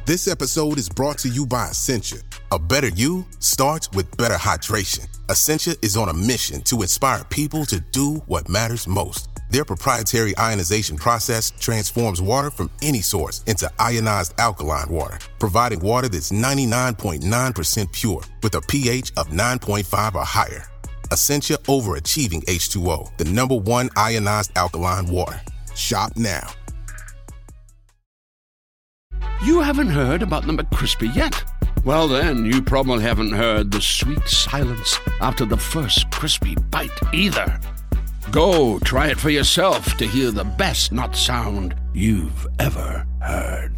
This episode is brought to you by Essentia. A better you starts with better hydration. Essentia is on a mission to inspire people to do what matters most. Their proprietary ionization process transforms water from any source into ionized alkaline water, providing water that's 99.9% pure with a pH of 9.5 or higher. Essentia overachieving H2O, the #1 ionized alkaline water. Shop now. You haven't heard about the McCrispy yet? Well then, you probably haven't heard the sweet silence after the first crispy bite either. Go try it for yourself to hear the best nut sound you've ever heard.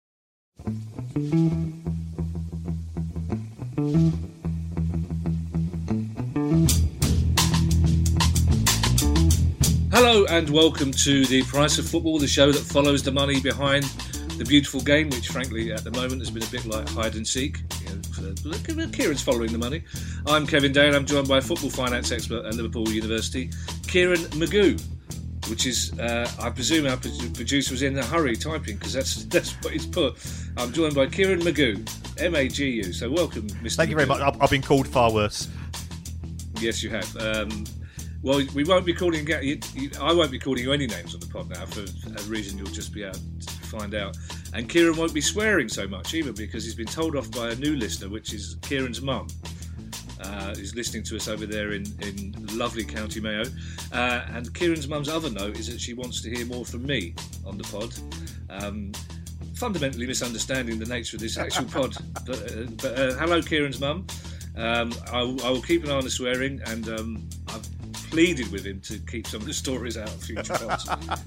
Hello and welcome to The Price of Football, the show that follows the money behind the beautiful game, which frankly at the moment has been a bit like hide and seek. Kieran's following the money. I'm Kevin Dale. I'm joined by football finance expert at Liverpool University, Kieran Magoo, which is, I presume our producer was in a hurry typing because that's what he's put. I'm joined by Kieran Magoo, M-A-G-U. So welcome, Mr. Thank you very much. I've been called far worse. Yes, you have. Well, we won't be calling. I won't be calling you any names on the pod now for a reason you'll just be able to find out. And Kieran won't be swearing so much either because he's been told off by a new listener, which is Kieran's mum, who's listening to us over there in lovely County Mayo. And Kieran's mum's other note is that she wants to hear more from me on the pod. Fundamentally misunderstanding the nature of this actual pod. But hello, Kieran's mum. I will keep an eye on the swearing, and I've pleaded with him to keep some of the stories out of future pods.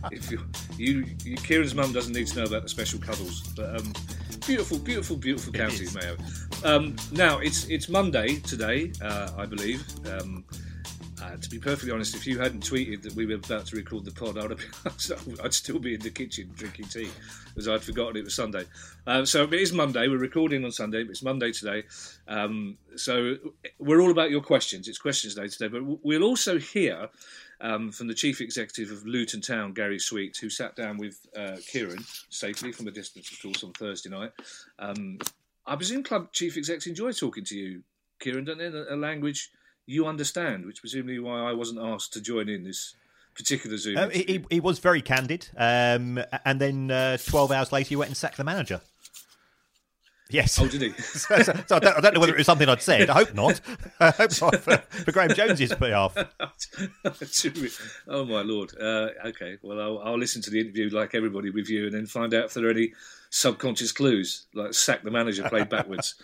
Kieran's mum doesn't need to know about the special cuddles, but beautiful County Mayo. Now it's Monday today, I believe. To be perfectly honest, if you hadn't tweeted that we were about to record the pod, I'd still be in the kitchen drinking tea, as I'd forgotten it was Sunday. So it is Monday. We're recording on Sunday, but it's Monday today. So we're all about your questions. It's questions day today, but we'll also hear from the chief executive of Luton Town, Gary Sweet, who sat down with Kieran safely from a distance, of course, on Thursday night. I presume club chief execs enjoy talking to you, Kieran, don't they? A language you understand, which presumably why I wasn't asked to join in this particular Zoom. He was very candid, and then 12 hours later he went and sacked the manager. Yes. Oh, did he? so I don't know whether it was something I'd said. I hope not. I hope not for Graham Jones's behalf. Oh, my Lord. OK, well, I'll listen to the interview like everybody with you and then find out if there are any subconscious clues, like sack the manager played backwards.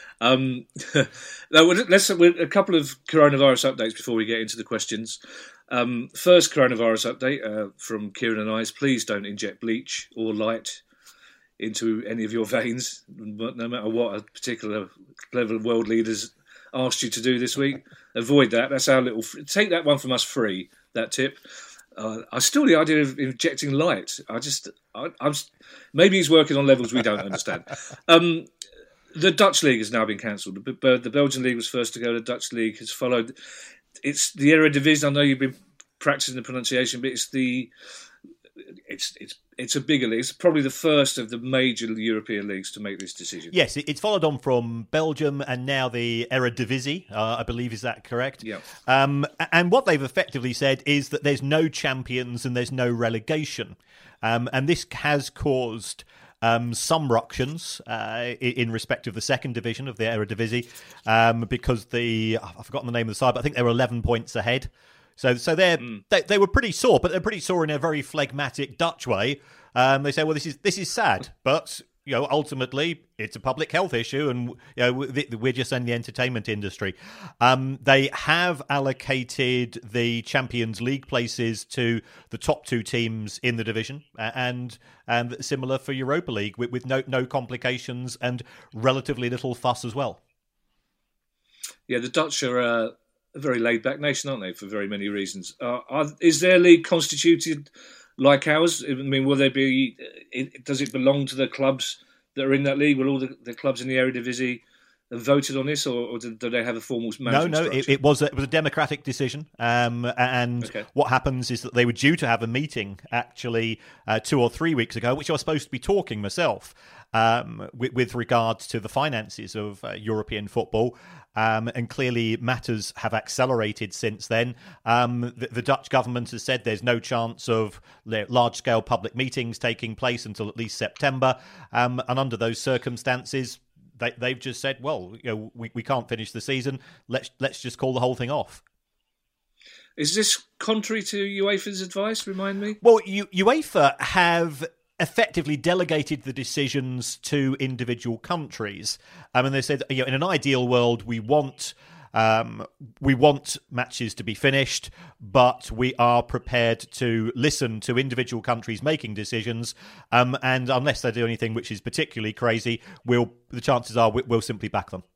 Let's a couple of coronavirus updates before we get into the questions. First coronavirus update from Kieran and I is please don't inject bleach or light into any of your veins, no matter what a particular level of world leaders asked you to do this week. Avoid that. That's our little. Take that one from us free. That tip. I still the idea of injecting light. I'm maybe he's working on levels we don't understand. The Dutch League has now been cancelled. The Belgian League was first to go. The Dutch League has followed. It's the Eredivisie. I know you've been practicing the pronunciation, but it's a bigger league. It's probably the first of the major European leagues to make this decision. Yes, it's followed on from Belgium and now the Eredivisie, I believe. Is that correct? Yeah. And what they've effectively said is that there's no champions and there's no relegation. And this has caused some ructions in respect of the second division of the Eredivisie because I've forgotten the name of the side, but I think they were 11 points ahead. So they were pretty sore, but they're pretty sore in a very phlegmatic Dutch way. They say, well, this is sad, but ultimately it's a public health issue, and we're just in the entertainment industry. They have allocated the Champions League places to the top two teams in the division, and similar for Europa League with no complications and relatively little fuss as well. Yeah, the Dutch are a very laid-back nation, aren't they, for very many reasons. Is their league constituted like ours? I mean, will there be? Does it belong to the clubs that are in that league? Will all the clubs in the Eredivisie voted on this, or did they have a formal management structure? It was a democratic decision. What happens is that they were due to have a meeting actually 2 or 3 weeks ago, which I was supposed to be talking myself with regards to the finances of European football. And clearly matters have accelerated since then. The Dutch government has said there's no chance of large-scale public meetings taking place until at least September. And under those circumstances, they've just said, well, we can't finish the season. Let's just call the whole thing off. Is this contrary to UEFA's advice? Remind me. Well, UEFA have effectively delegated the decisions to individual countries. And they said, in an ideal world, we want matches to be finished, but we are prepared to listen to individual countries making decisions. And unless they do anything which is particularly crazy, the chances are we'll simply back them.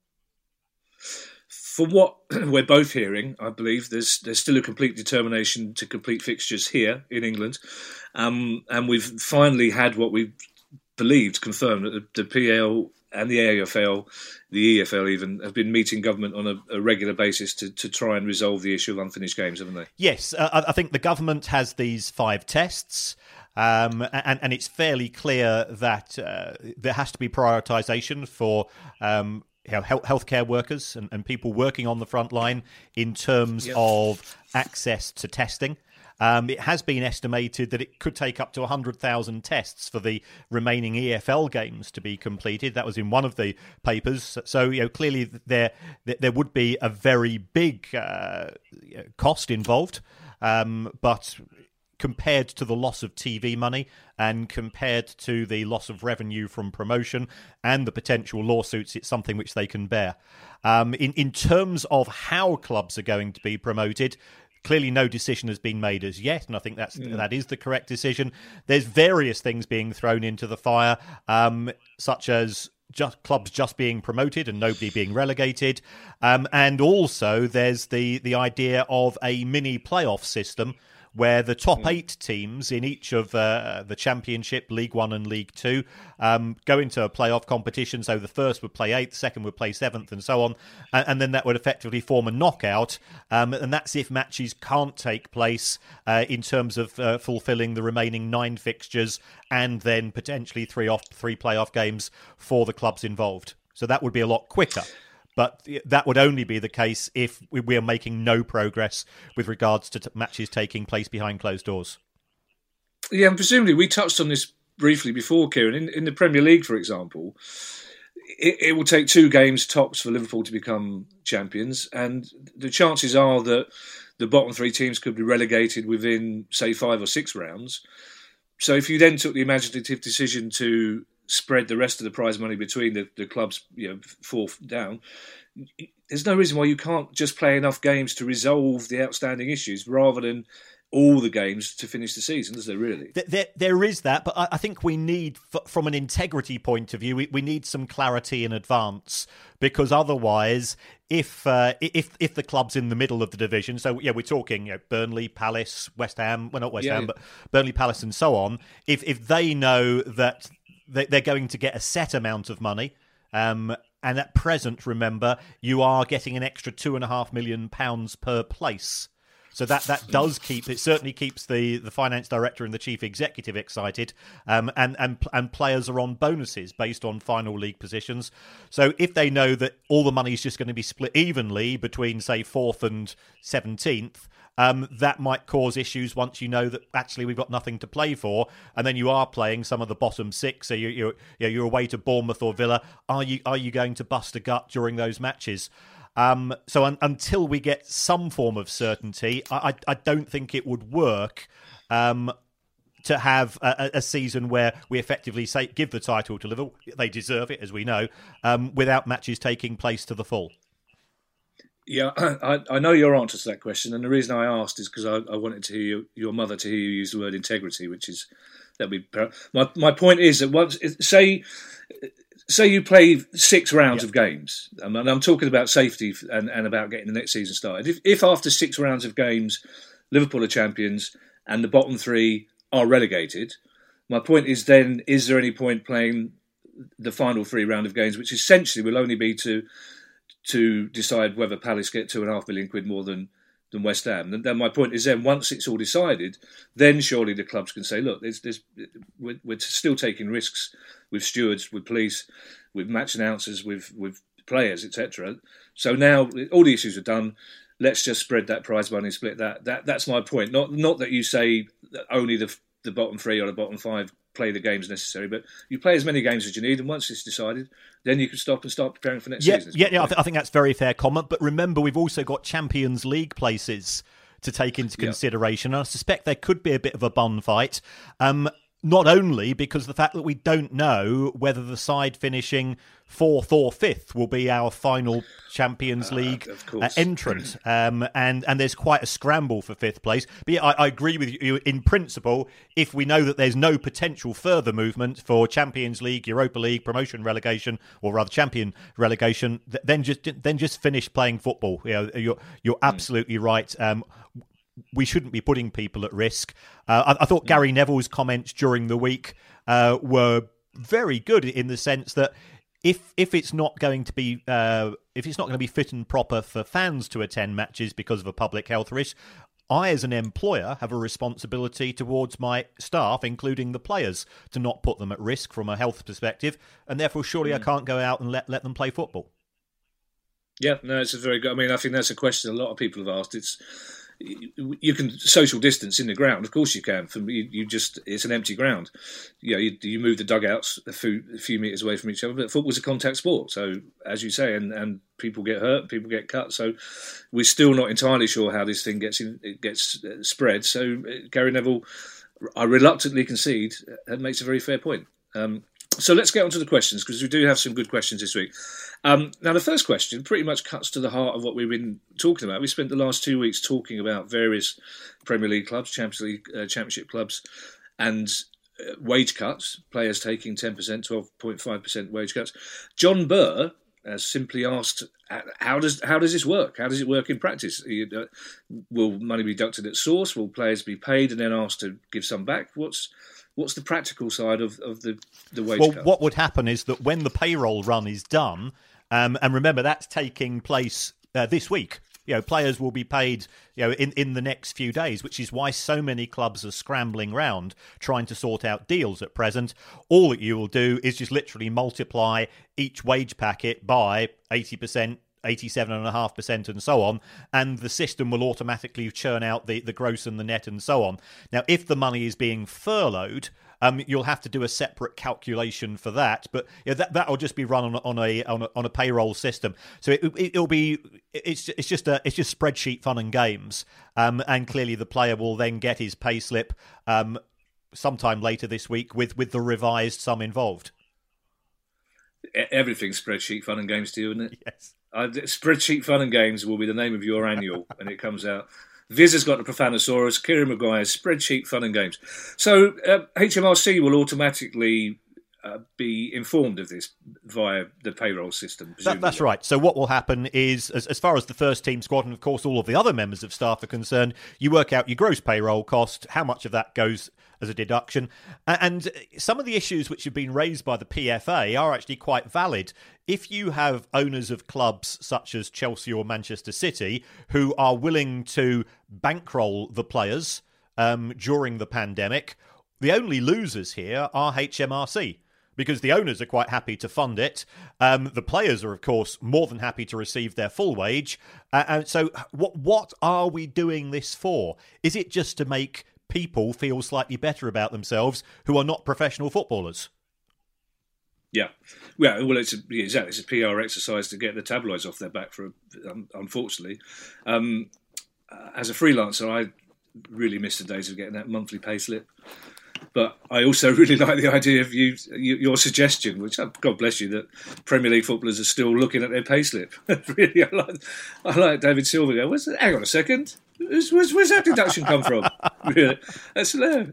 From what we're both hearing, I believe there's still a complete determination to complete fixtures here in England. And we've finally had what we believed confirmed that the PL and the AFL, the EFL even, have been meeting government on a regular basis to try and resolve the issue of unfinished games, haven't they? Yes, I think the government has these 5 tests. And it's fairly clear that there has to be prioritisation for healthcare workers and people working on the front line in terms of access to testing. It has been estimated that it could take up to 100,000 tests for the remaining EFL games to be completed. That was in one of the papers. So, clearly there would be a very big cost involved, but compared to the loss of TV money and compared to the loss of revenue from promotion and the potential lawsuits, it's something which they can bear. In terms of how clubs are going to be promoted, clearly no decision has been made as yet, and I think that is the correct decision. There's various things being thrown into the fire, such as clubs just being promoted and nobody being relegated. And also there's the idea of a mini playoff system where the top 8 teams in each of the Championship, League 1 and League 2, go into a playoff competition. So the first would play 8th, second would play 7th, and so on. And then that would effectively form a knockout. And that's if matches can't take place in terms of fulfilling the remaining 9 fixtures and then potentially 3 playoff games for the clubs involved. So that would be a lot quicker. But that would only be the case if we are making no progress with regards to matches taking place behind closed doors. Yeah, and presumably we touched on this briefly before, Kieran. In the Premier League, for example, it will take 2 games tops for Liverpool to become champions, and the chances are that the bottom 3 teams could be relegated within, say, 5 or 6 rounds. So if you then took the imaginative decision to spread the rest of the prize money between the clubs, 4 down, there's no reason why you can't just play enough games to resolve the outstanding issues rather than all the games to finish the season, is there really? There is that, but I think we need, from an integrity point of view, we need some clarity in advance, because otherwise, if the club's in the middle of the division, so we're talking Burnley, Palace, West Ham, well not West Ham, but Burnley, Palace, and so on. If they know that they're going to get a set amount of money, and at present, remember, you are getting an extra £2.5 million per place. So that does certainly keeps the finance director and the chief executive excited, and players are on bonuses based on final league positions. So if they know that all the money is just going to be split evenly between, say, 4th and 17th, that might cause issues once you know that actually we've got nothing to play for, and then you are playing some of the bottom 6. So you're away to Bournemouth or Villa. Are you going to bust a gut during those matches? So until we get some form of certainty, I don't think it would work to have a season where we effectively give the title to Liverpool. They deserve it, as we know, without matches taking place to the full. Yeah, I know your answer to that question, and the reason I asked is because I wanted to hear your mother to hear you use the word integrity, which is my point is that once say you play 6 rounds of games, and I'm talking about safety and about getting the next season started. If after 6 rounds of games Liverpool are champions and the bottom 3 are relegated, my point is then, is there any point playing the final 3 round of games, which essentially will only be to decide whether Palace get £2.5 million more than West Ham. And then my point is, then once it's all decided, then surely the clubs can say, look, we're still taking risks with stewards, with police, with match announcers, with players, etc. So now all the issues are done. Let's just spread that prize money, split that. That's my point. Not that you say that only the bottom 3 or the bottom 5 play the games necessary, but you play as many games as you need, and once it's decided, then you can stop and start preparing for next season. I think that's very fair comment. But remember, we've also got Champions League places to take into consideration, and I suspect there could be a bit of a bun fight. Not only because the fact that we don't know whether the side finishing 4th or 5th will be our final Champions League entrant, and there's quite a scramble for 5th place. But yeah, I agree with you in principle. If we know that there's no potential further movement for Champions League, Europa League, promotion, relegation, or rather champion relegation, then just finish playing football. You're absolutely right. We shouldn't be putting people at risk. I thought Gary Neville's comments during the week were very good in the sense that if it's not going to be fit and proper for fans to attend matches because of a public health risk, I, as an employer, have a responsibility towards my staff, including the players, to not put them at risk from a health perspective, and therefore surely I can't go out and let them play football. Yeah, no, it's a very good. I mean, I think that's a question a lot of people have asked. You can social distance in the ground, of course you can. It's an empty ground. You move the dugouts a few metres away from each other. But football's a contact sport, so as you say, and people get hurt, people get cut. So we're still not entirely sure how this thing gets spread. So Gary Neville, I reluctantly concede, makes a very fair point. So let's get on to the questions, because we do have some good questions this week. Now, the first question pretty much cuts to the heart of what we've been talking about. We spent the last 2 weeks talking about various Premier League clubs, Champions League, Championship clubs, and wage cuts, players taking 10%, 12.5% wage cuts. John Burr has simply asked, how does this work? How does it work in practice? Will money be deducted at source? Will players be paid and then asked to give some back? What's the practical side of the wage cut? Well, what would happen is that when the payroll run is done, and remember that's taking place this week, players will be paid in the next few days, which is why so many clubs are scrambling round trying to sort out deals at present. All that you will do is just literally multiply each wage packet by 80%, 87.5% and so on, and the system will automatically churn out the gross and the net and so on. Now, if the money is being furloughed, you'll have to do a separate calculation for that, but that'll just be run on a payroll system. So it's just spreadsheet fun and games, and clearly the player will then get his payslip sometime later this week with the revised sum involved. Everything's spreadsheet fun and games to you, isn't it? Yes. Spreadsheet fun and games will be the name of your annual when it comes out. Viz has got the Profanosaurus, Kieran Maguire's spreadsheet fun and games. So HMRC will automatically be informed of this via the payroll system. That's right. So what will happen is, as far as the first team squad and of course all of the other members of staff are concerned, you work out your gross payroll cost, how much of that goes as a deduction. And some of the issues which have been raised by the PFA are actually quite valid. If you have owners of clubs such as Chelsea or Manchester City who are willing to bankroll the players during the pandemic, the only losers here are HMRC, because the owners are quite happy to fund it. The players are, of course, more than happy to receive their full wage. And so what are we doing this for? Is it just to make people feel slightly better about themselves who are not professional footballers? Yeah. Well, it's a PR exercise to get the tabloids off their back, unfortunately. As a freelancer, I really miss the days of getting that monthly pay slip. But I also really like the idea of your suggestion, which, God bless you, that Premier League footballers are still looking at their payslip. Really, I like David Silva go, hang on a second, where's that deduction come from? Really, that's hilarious.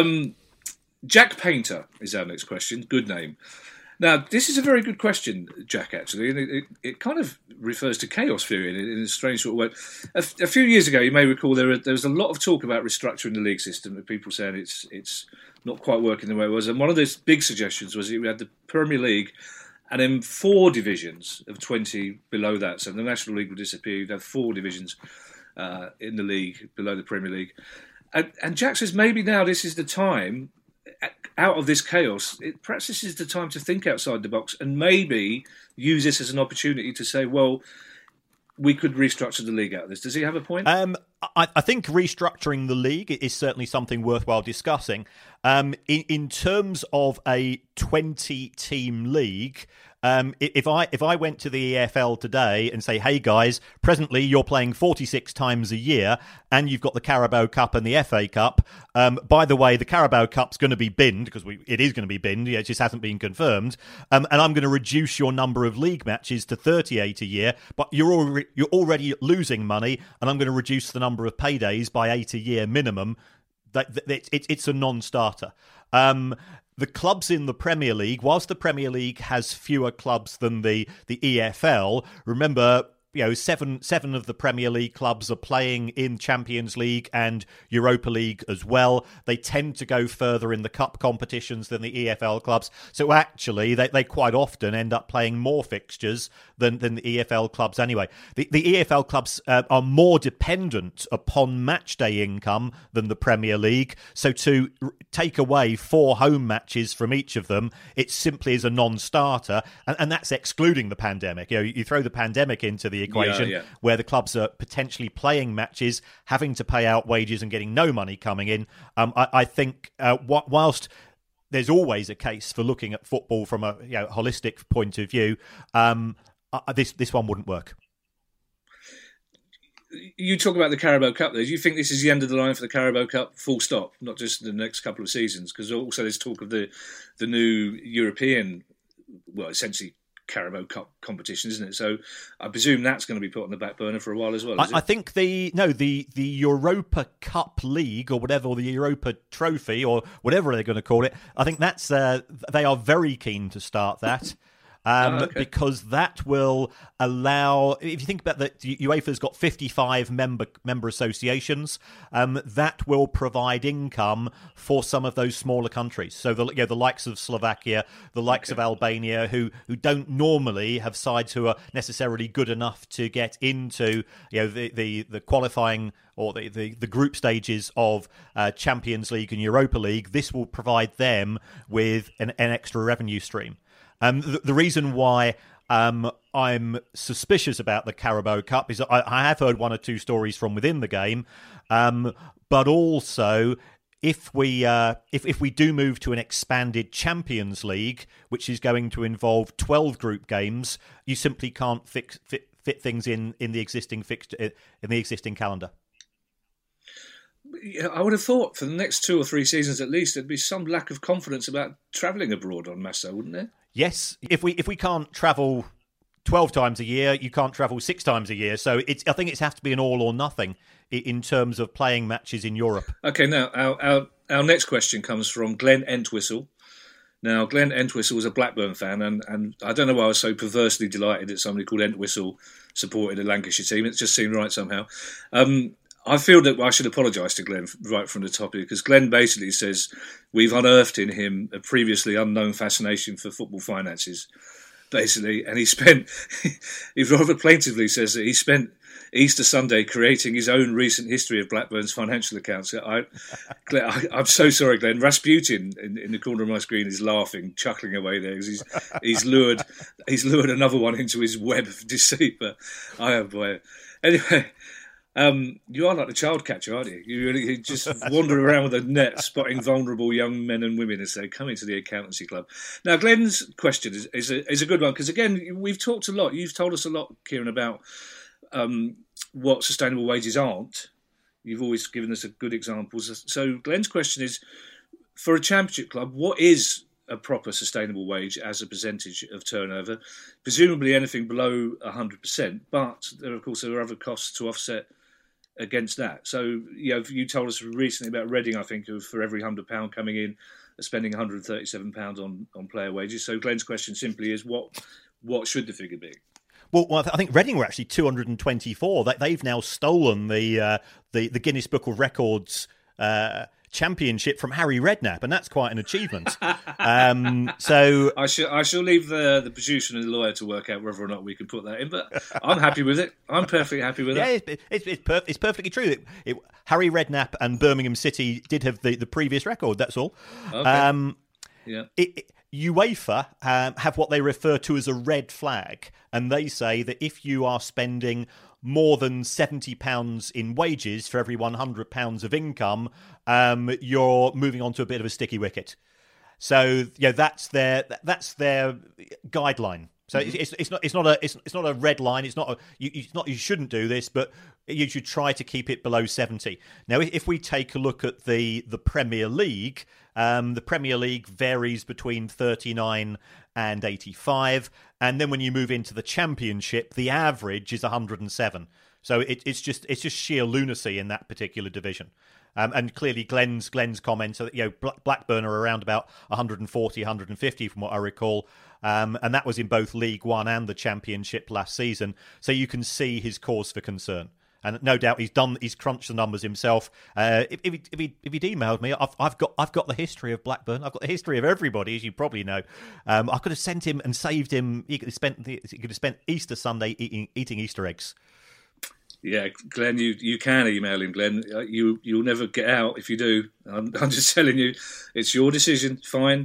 Jack Painter is our next question. Good name. Now, this is a very good question, Jack, actually, and it kind of refers to chaos theory in a strange sort of way. A few years ago, you may recall there was a lot of talk about restructuring the league system, with people saying it's not quite working the way it was. And one of those big suggestions was that we had the Premier League and then 4 divisions of 20 below that. So the National League would disappear. You'd have 4 divisions in the league below the Premier League. And Jack says maybe now this is the time, out of this chaos, perhaps this is the time to think outside the box and maybe use this as an opportunity to say, well, we could restructure the league out of this. Does he have a point? I think restructuring the league is certainly something worthwhile discussing. In terms of a 20-team league, if I went to the EFL today and say, hey guys, presently you're playing 46 times a year and you've got the Carabao Cup and the FA Cup. By the way, the Carabao Cup's going to be binned because it is going to be binned. It just hasn't been confirmed. And I'm going to reduce your number of league matches to 38 a year, but you're already losing money, and I'm going to reduce the number of paydays by 8 a year minimum. It's a non-starter. The clubs in the Premier League, whilst the Premier League has fewer clubs than the EFL, remember, 7 of the Premier League clubs are playing in Champions League and Europa League as well. They tend to go further in the cup competitions than the EFL clubs. So actually, they quite often end up playing more fixtures than the EFL clubs anyway. The EFL clubs are more dependent upon match day income than the Premier League. So to take away 4 home matches from each of them, it simply is a non-starter. And that's excluding the pandemic. You throw the pandemic into the equation, where the clubs are potentially playing matches, having to pay out wages and getting no money coming in. I think whilst there's always a case for looking at football from a holistic point of view, this one wouldn't work. You talk about the Carabao Cup there. Do you think this is the end of the line for the Carabao Cup, full stop, not just the next couple of seasons? Because also there's talk of the new European, well, essentially Carabao Cup competition, isn't it? So I presume that's going to be put on the back burner for a while as well. I think the Europa Cup League, or whatever, or the Europa Trophy, or whatever they're going to call it, I think that's they are very keen to start that. Because that will allow, if you think about that, UEFA's got 55 member associations. That will provide income for some of those smaller countries. So the likes of Slovakia, the likes of Albania, who don't normally have sides who are necessarily good enough to get into the qualifying or the group stages of Champions League and Europa League. This will provide them with an extra revenue stream. The reason why I'm suspicious about the Carabao Cup is I have heard 1 or 2 stories from within the game, but also if we do move to an expanded Champions League, which is going to involve 12 group games, you simply can't fit things in the existing calendar. I would have thought for the next 2 or 3 seasons at least, there'd be some lack of confidence about travelling abroad en masse, wouldn't there? Yes, if we can't travel 12 times a year, you can't travel 6 times a year. So I think it has to be an all or nothing in terms of playing matches in Europe. Okay, now our next question comes from Glenn Entwistle. Now, Glenn Entwistle was a Blackburn fan, and I don't know why I was so perversely delighted that somebody called Entwistle supported a Lancashire team. It just seemed right somehow. I feel that I should apologise to Glenn right from the top here, because Glenn basically says we've unearthed in him a previously unknown fascination for football finances, basically. And he rather plaintively says that he spent Easter Sunday creating his own recent history of Blackburn's financial accounts. I'm so sorry, Glenn. Rasputin in the corner of my screen is laughing, chuckling away there because he's lured another one into his web of deceit. But anyway. You are like the child catcher, aren't you? You just wander around with a net, spotting vulnerable young men and women as they come into the accountancy club. Now, Glenn's question is a good one, because, again, we've talked a lot. You've told us a lot, Kieran, about what sustainable wages aren't. You've always given us good examples. So Glenn's question is, for a championship club, what is a proper sustainable wage as a percentage of turnover? Presumably anything below 100%, but there are other costs to offset against that. So, you told us recently about Reading, I think, for every £100 coming in, spending £137 on player wages. So Glenn's question simply is, what should the figure be? Well, I think Reading were actually 224. They've now stolen the Guinness Book of Records championship from Harry Redknapp, and that's quite an achievement. So I shall leave the producer and the lawyer to work out whether or not we can put that in, but I'm happy with it. I'm perfectly happy with it. Yeah, it's perfectly true. Harry Redknapp and Birmingham City did have the previous record, that's all. Okay. Yeah. UEFA have what they refer to as a red flag, and they say that if you are spending more than £70 in wages for every £100 of income, you're moving on to a bit of a sticky wicket. So that's their guideline. So it's not a red line. It's not you shouldn't do this, but you should try to keep it below 70. Now, if we take a look at the Premier League, the Premier League varies between 39 and 85, and then when you move into the Championship, the average is 107. So it's just sheer lunacy in that particular division. And clearly, Glenn's comments are that Blackburn are around about 140, 150 from what I recall, and that was in both League One and the Championship last season. So you can see his cause for concern, and no doubt he's crunched the numbers himself. If he'd emailed me, I've got the history of Blackburn. I've got the history of everybody, as you probably know. I could have sent him and saved him. He could have spent Easter Sunday eating Easter eggs. Yeah, Glenn, you can email him, Glenn. You'll never get out if you do. I'm just telling you, it's your decision. Fine.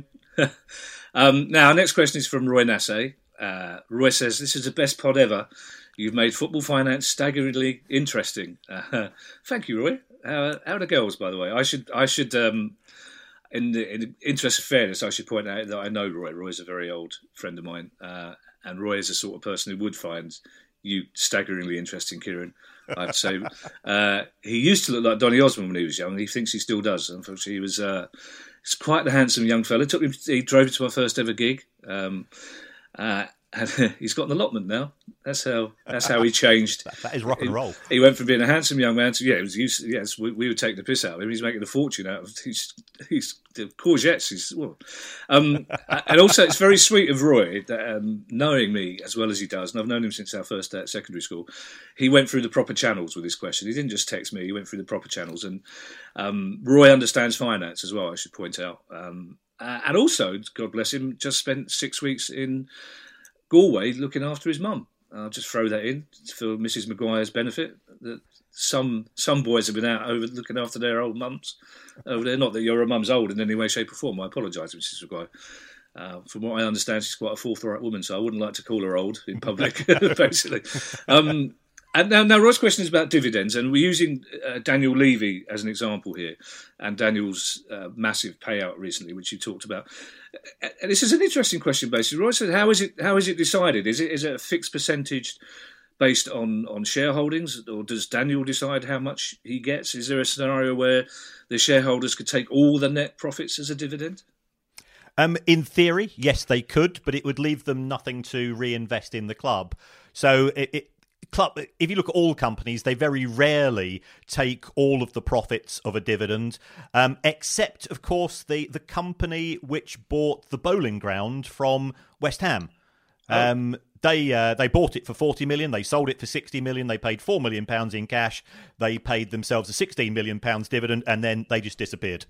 Now, next question is from Roy Nassay. Roy says, "This is the best pod ever. You've made football finance staggeringly interesting." Thank you, Roy. How are the girls, by the way? I should. In the interest of fairness, I should point out that I know Roy. Roy's a very old friend of mine, and Roy is the sort of person who would find you staggeringly interesting, Kieran, I have to say. He used to look like Donny Osmond when he was young. He thinks he still does. Unfortunately, he's quite a handsome young fella. He drove to my first ever gig. And he's got an allotment now. That's how he changed. That is rock and roll. He went from being a handsome young man to we would take the piss out of him. He's making a fortune out of he's the courgettes. And also it's very sweet of Roy that knowing me as well as he does, and I've known him since our first day at secondary school. He went through the proper channels with his question. He didn't just text me. He went through the proper channels, and Roy understands finance as well, I should point out. And also, God bless him, just spent 6 weeks in Galway looking after his mum. I'll just throw that in for Mrs. Maguire's benefit. That some boys have been out over looking after their old mums over there. Not that your mum's old in any way, shape or form. I apologise, Mrs. Maguire. From what I understand, she's quite a forthright woman, so I wouldn't like to call her old in public, basically. And now Roy's question is about dividends, and we're using Daniel Levy as an example here, and Daniel's massive payout recently, which you talked about. And this is an interesting question, basically. Roy said, "How is it decided? Is it a fixed percentage based on shareholdings, or does Daniel decide how much he gets? Is there a scenario where the shareholders could take all the net profits as a dividend?" In theory, yes, they could, but it would leave them nothing to reinvest in the club. So if you look at all companies, they very rarely take all of the profits of a dividend, except, of course, the company which bought the bowling ground from West Ham. They bought it for 40 million. They sold it for 60 million. They paid £4 million in cash. They paid themselves a £16 million dividend, and then they just disappeared.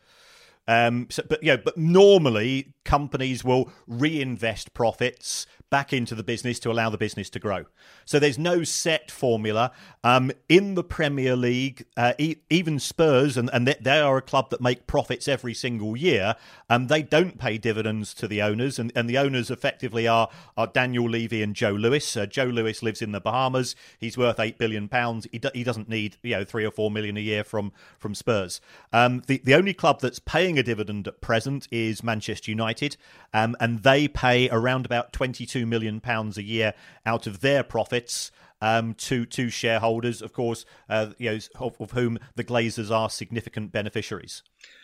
But normally companies will reinvest profits back into the business to allow the business to grow. So there's no set formula. In the Premier League, even Spurs, and they are a club that make profits every single year, they don't pay dividends to the owners, and the owners effectively are Daniel Levy and Joe Lewis. Joe Lewis lives in the Bahamas. He's worth £8 billion. He doesn't need 3 or 4 million a year from Spurs. The only club that's paying a dividend at present is Manchester United, and they pay around about £22 million a year out of their profits to shareholders, of course, of whom the Glazers are significant beneficiaries.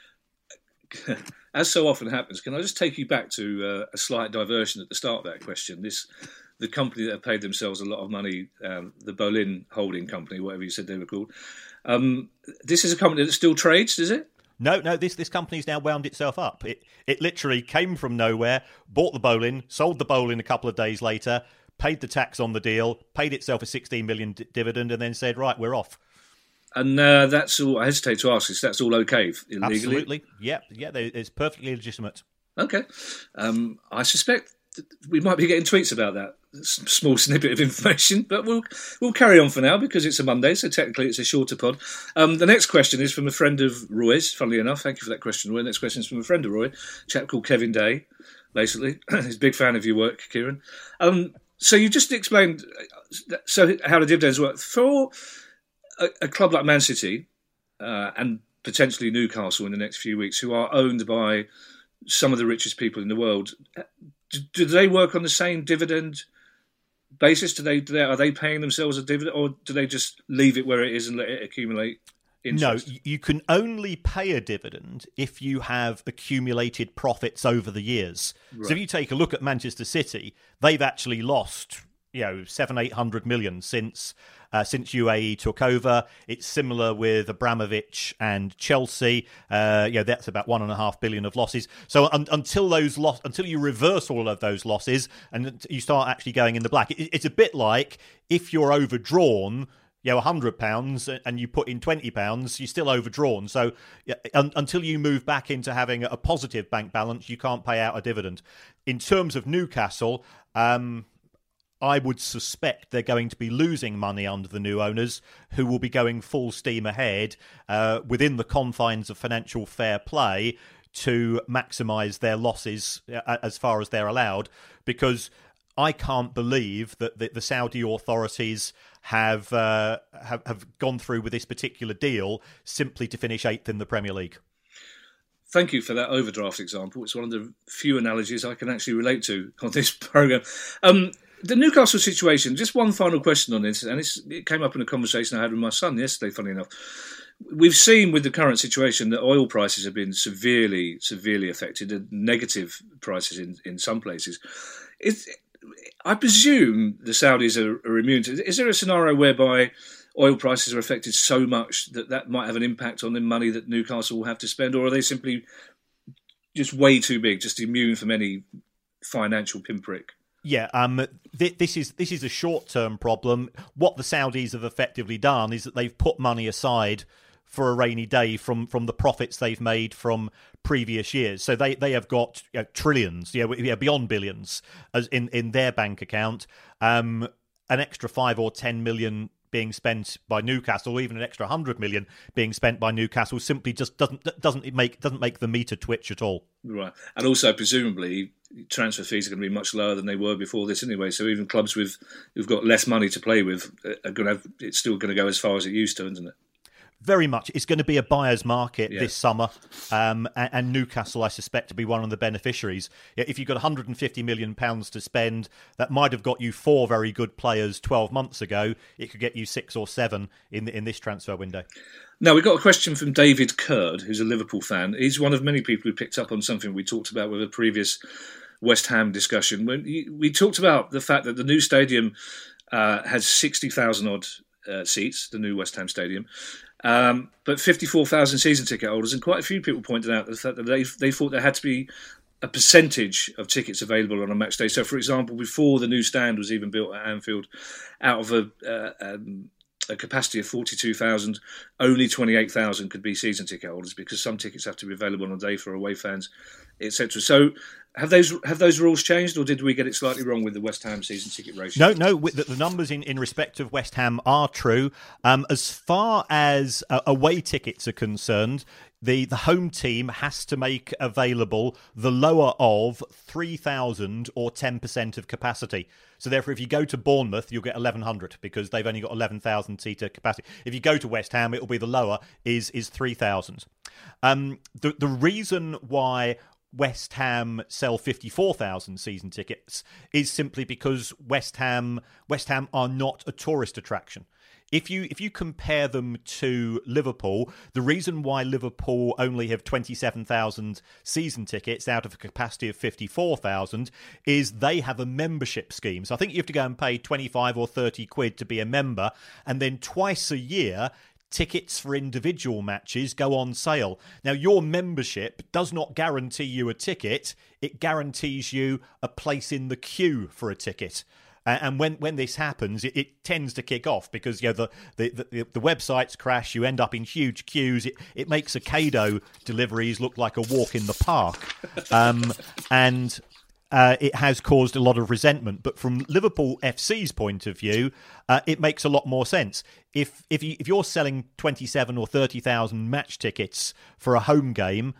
As so often happens, can I just take you back to a slight diversion at the start of that question? The company that have paid themselves a lot of money, the Boleyn Holding Company, whatever you said they were called. This is a company that still trades, is it? No, this company's now wound itself up. It literally came from nowhere, bought the Boleyn, sold the Boleyn a couple of days later, paid the tax on the deal, paid itself a 16 million dividend, and then said, right, we're off. And that's all. I hesitate to ask this. That's all okay legally? Absolutely. Yeah. It's perfectly legitimate. Okay. I suspect that we might be getting tweets about that small snippet of information, but we'll carry on for now because it's a Monday, so technically it's a shorter pod. The next question is from a friend of Roy's. Funnily enough, thank you for that question, Roy. The next question is from a friend of Roy, a chap called Kevin Day. Basically, he's a big fan of your work, Kieran. So you just explained how the dividends work for a club like Man City and potentially Newcastle in the next few weeks, who are owned by some of the richest people in the world. Do they work on the same dividend basis? Are they paying themselves a dividend, or do they just leave it where it is and let it accumulate interest? No, you can only pay a dividend if you have accumulated profits over the years. Right. So if you take a look at Manchester City, they've actually lost 700-800 million since UAE took over. It's similar with Abramovich and Chelsea. That's about 1.5 billion of losses. So until you reverse all of those losses and you start actually going in the black, it's a bit like if you're overdrawn £100 and you put in £20, you're still overdrawn. So until you move back into having a positive bank balance, you can't pay out a dividend. In terms of Newcastle, I would suspect they're going to be losing money under the new owners, who will be going full steam ahead within the confines of financial fair play to maximise their losses as far as they're allowed, because I can't believe that the Saudi authorities have gone through with this particular deal simply to finish 8th in the Premier League. Thank you for that overdraft example. It's one of the few analogies I can actually relate to on this programme. The Newcastle situation, just one final question on this, and it came up in a conversation I had with my son yesterday, funny enough. We've seen with the current situation that oil prices have been severely, severely affected, and negative prices in some places. I presume the Saudis are immune to it. Is there a scenario whereby oil prices are affected so much that might have an impact on the money that Newcastle will have to spend, or are they simply just way too big, just immune from any financial pinprick? Yeah, this is a short-term problem. What the Saudis have effectively done is that they've put money aside for a rainy day from the profits they've made from previous years. So they have got trillions, beyond billions, as in their bank account. An extra 5 or 10 million being spent by Newcastle, or even an extra 100 million being spent by Newcastle, simply just doesn't make the meter twitch at all. Right, and also presumably transfer fees are going to be much lower than they were before this anyway. So even clubs who've got less money to play with are going to have, it's still going to go as far as it used to, isn't it? Very much. It's going to be a buyer's market this summer, and Newcastle, I suspect, to be one of the beneficiaries. If you've got £150 million to spend, that might have got you 4 very good players 12 months ago. It could get you 6 or 7 in this transfer window. Now, we've got a question from David Curd, who's a Liverpool fan. He's one of many people who picked up on something we talked about with a previous West Ham discussion. When we talked about the fact that the new stadium has 60,000 odd seats, the new West Ham stadium, but 54,000 season ticket holders, and quite a few people pointed out the fact that they thought there had to be a percentage of tickets available on a match day. So, for example, before the new stand was even built at Anfield, out of a capacity of 42,000, only 28,000 could be season ticket holders, because some tickets have to be available on a day for away fans, etc. So have those rules changed, or did we get it slightly wrong with the West Ham season ticket ratio? No, the numbers in respect of West Ham are true. As far as away tickets are concerned, the home team has to make available the lower of 3,000 or 10% of capacity. So therefore, if you go to Bournemouth, you'll get 1,100 because they've only got 11,000 seater capacity. If you go to West Ham, it'll be the lower is 3,000. The reason why West Ham sell 54,000 season tickets is simply because West Ham are not a tourist attraction. If you compare them to Liverpool, the reason why Liverpool only have 27,000 season tickets out of a capacity of 54,000 is they have a membership scheme. So I think you have to go and pay 25 or 30 quid to be a member, and then twice a year tickets for individual matches go on sale. Now, your membership does not guarantee you a ticket. It guarantees you a place in the queue for a ticket. And when this happens, it tends to kick off because the websites crash. You end up in huge queues. It makes Ocado deliveries look like a walk in the park, and it has caused a lot of resentment. But from Liverpool FC's point of view, it makes a lot more sense. If you're selling 27 or 30,000 match tickets for a home game,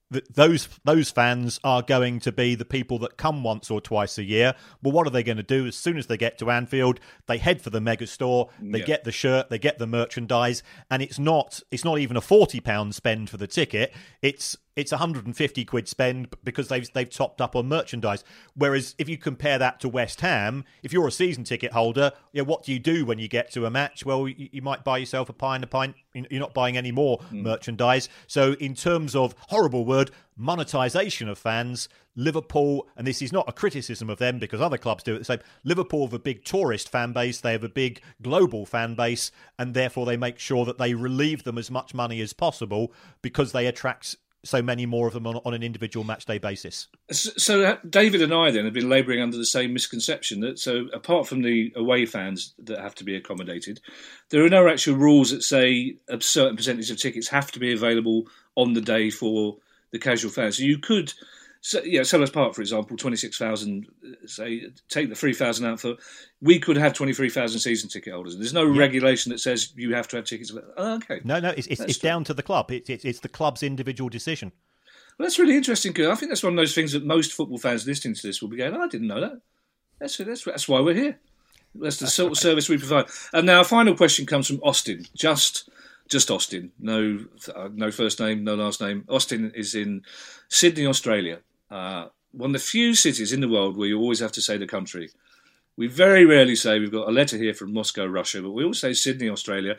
those fans are going to be the people that come once or twice a year. Well, what are they going to do? As soon as they get to Anfield, they head for the mega store, they get the shirt, they get the merchandise, and it's not even a £40 spend for the ticket. It's 150 quid spend because they've topped up on merchandise. Whereas if you compare that to West Ham, if you're a season ticket holder, what do you do when you get to a match? Well, you might buy yourself a pie and a pint. You're not buying any more merchandise. So in terms of, horrible word, monetization of fans, Liverpool, and this is not a criticism of them because other clubs do it the same, Liverpool have a big tourist fan base, they have a big global fan base, and therefore they make sure that they relieve them as much money as possible because they attract so many more of them on an individual match day basis. So David and I then have been labouring under the same misconception that, so apart from the away fans that have to be accommodated, there are no actual rules that say a certain percentage of tickets have to be available on the day for the casual fans. So you could, Sellers Park, for example, 26,000, say, take the 3,000 out for, we could have 23,000 season ticket holders. There's no regulation that says you have to have tickets. Oh, okay. No, it's down to the club. It's the club's individual decision. Well, that's really interesting, because I think that's one of those things that most football fans listening to this will be going, I didn't know that. That's why we're here. That's the sort of service we provide. And now, a final question comes from Austin. Just Austin. No first name, no last name. Austin is in Sydney, Australia. One of the few cities in the world where you always have to say the country. We very rarely say we've got a letter here from Moscow, Russia, but we always say Sydney, Australia.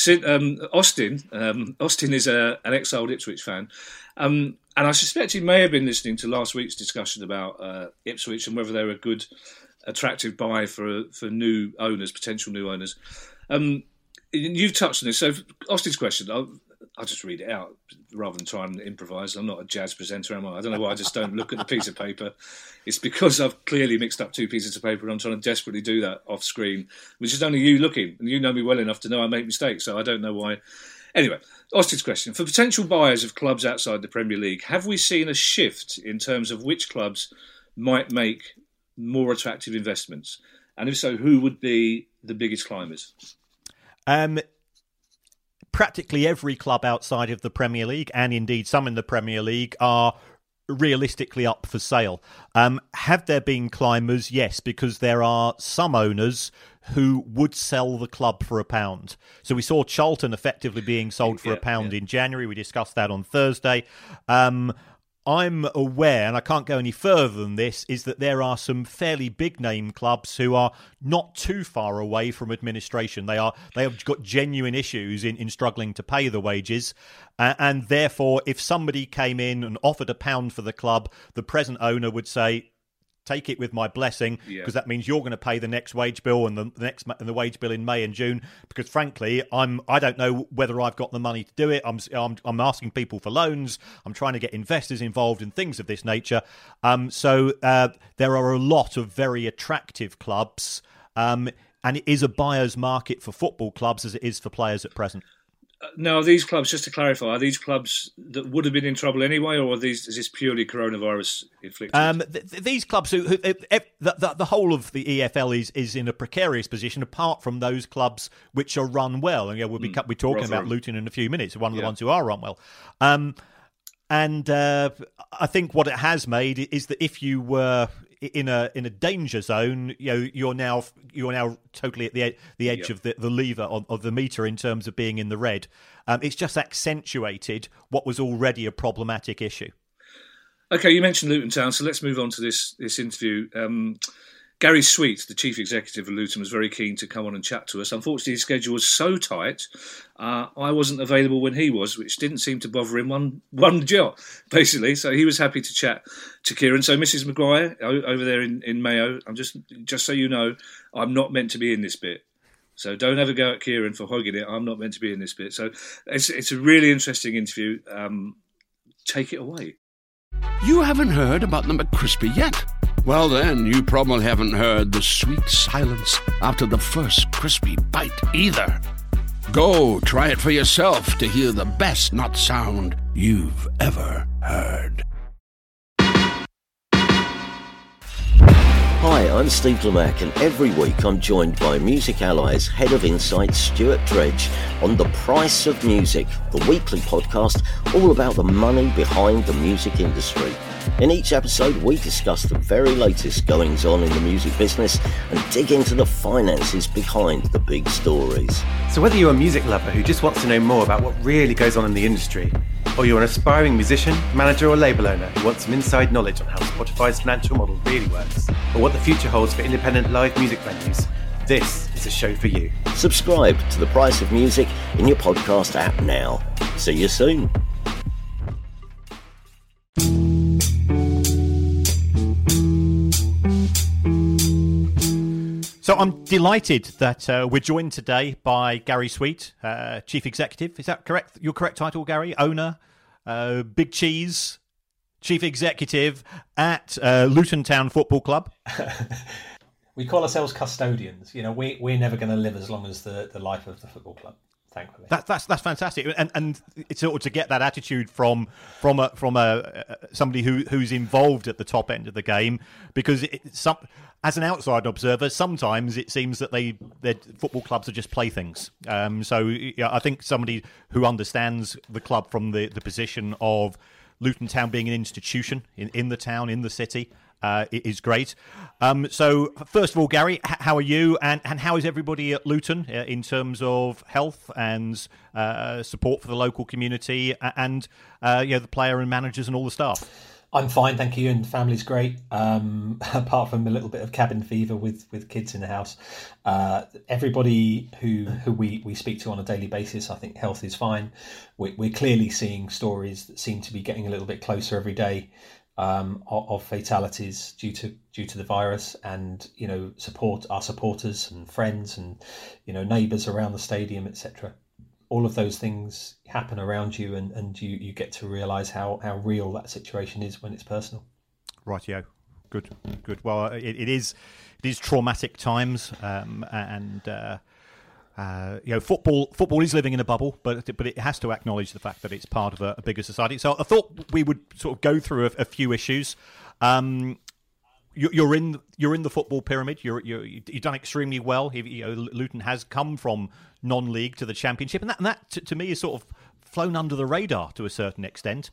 Austin is an exiled Ipswich fan. And I suspect he may have been listening to last week's discussion about Ipswich and whether they're a good, attractive buy for new owners, potential new owners. You've touched on this. So Austin's question, I'll just read it out rather than try and improvise. I'm not a jazz presenter, am I? I don't know why I just don't look at the piece of paper. It's because I've clearly mixed up two pieces of paper and I'm trying to desperately do that off screen, which is only you looking. And you know me well enough to know I make mistakes, so I don't know why. Anyway, Austin's question. For potential buyers of clubs outside the Premier League, have we seen a shift in terms of which clubs might make more attractive investments? And if so, who would be the biggest climbers? Practically every club outside of the Premier League, and indeed some in the Premier League, are realistically up for sale. Have there been climbers? Yes, because there are some owners who would sell the club for £1. So we saw Charlton effectively being sold for £1 in January. We discussed that on Thursday. I'm aware, and I can't go any further than this, is that there are some fairly big-name clubs who are not too far away from administration. They have got genuine issues in struggling to pay the wages, and therefore, if somebody came in and offered £1 for the club, the present owner would say, take it with my blessing, because that means you're going to pay the next wage bill and the wage bill in May and June. Because frankly, I don't know whether I've got the money to do it. I'm asking people for loans. I'm trying to get investors involved in things of this nature. So there are a lot of very attractive clubs, and it is a buyer's market for football clubs as it is for players at present. Now, are these clubs, just to clarify, are these clubs that would have been in trouble anyway, or is this purely coronavirus inflicted? These clubs, the whole of the EFL is in a precarious position, apart from those clubs which are run well. And we'll be talking about Luton in a few minutes, one of the ones who are run well. And I think what it has made is that if you were in a danger zone, you're now totally at the edge of the lever of the meter in terms of being in the red. It's just accentuated what was already a problematic issue. Okay, you mentioned Luton Town, so let's move on to this interview. Gary Sweet, the chief executive of Luton, was very keen to come on and chat to us. Unfortunately, his schedule was so tight, I wasn't available when he was, which didn't seem to bother him one jot, basically. So he was happy to chat to Kieran. So Mrs. Maguire, over there in Mayo, I'm just so you know, I'm not meant to be in this bit. So don't ever go at Kieran for hogging it. I'm not meant to be in this bit. So it's a really interesting interview. Take it away. You haven't heard about the McCrispy yet. Well, then, you probably haven't heard the sweet silence after the first crispy bite either. Go try it for yourself to hear the best nut sound you've ever heard. Hi, I'm Steve Lamacq, and every week I'm joined by Music Ally's Head of Insight, Stuart Dredge, on The Price of Music, the weekly podcast all about the money behind the music industry. In each episode, we discuss the very latest goings-on in the music business and dig into the finances behind the big stories. So whether you're a music lover who just wants to know more about what really goes on in the industry, or you're an aspiring musician, manager or label owner who wants some inside knowledge on how Spotify's financial model really works, or what the future holds for independent live music venues, this is a show for you. Subscribe to The Price of Music in your podcast app now. See you soon. So I'm delighted that we're joined today by Gary Sweet, Chief Executive. Is that correct? Your correct title, Gary? Owner, Big Cheese, Chief Executive at Luton Town Football Club. We call ourselves custodians. You know, we're never going to live as long as the life of the football club. Thankfully, that's fantastic, and it's sort of to get that attitude from somebody who's involved at the top end of the game, because as an outside observer, sometimes it seems that their football clubs are just playthings. So I think somebody who understands the club from the position of Luton Town being an institution in the town, in the city, is great. So first of all, Gary, how are you, and how is everybody at Luton in terms of health and support for the local community and the player and managers and all the staff? I'm fine, thank you, and the family's great. Apart from a little bit of cabin fever with kids in the house, everybody who we speak to on a daily basis, I think health is fine. We're clearly seeing stories that seem to be getting a little bit closer every day. Of fatalities due to the virus, and support our supporters and friends and neighbours around the stadium, etc. All of those things happen around you, and you get to realise how real that situation is when it's personal. Rightio, good. Well, it is traumatic times, football is living in a bubble, but it has to acknowledge the fact that it's part of a bigger society. So I thought we would sort of go through a few issues. You're in the football pyramid. You've done extremely well. Luton has come from non-league to the Championship, and that to me is sort of flown under the radar to a certain extent.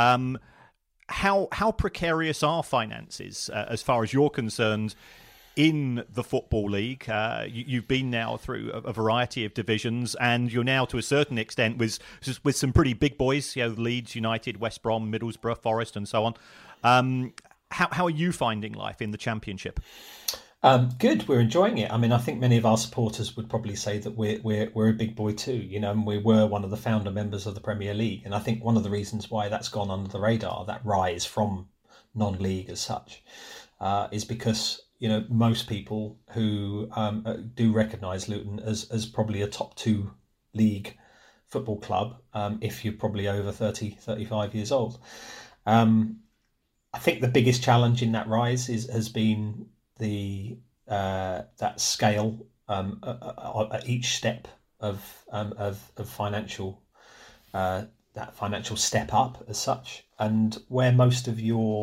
How precarious are finances as far as you're concerned in the Football League? You've been now through a variety of divisions, and you're now to a certain extent with some pretty big boys, Leeds United, West Brom, Middlesbrough, Forest, and so on. How are you finding life in the Championship? Good, we're enjoying it. I mean, I think many of our supporters would probably say that we're a big boy too, and we were one of the founder members of the Premier League. And I think one of the reasons why that's gone under the radar, that rise from non-league as such, is because most people who do recognise Luton as probably a top 2 league football club, if you're probably over 30, 35 years old. I think the biggest challenge in that rise has been that scale at each step of financial that financial step up as such, and where most of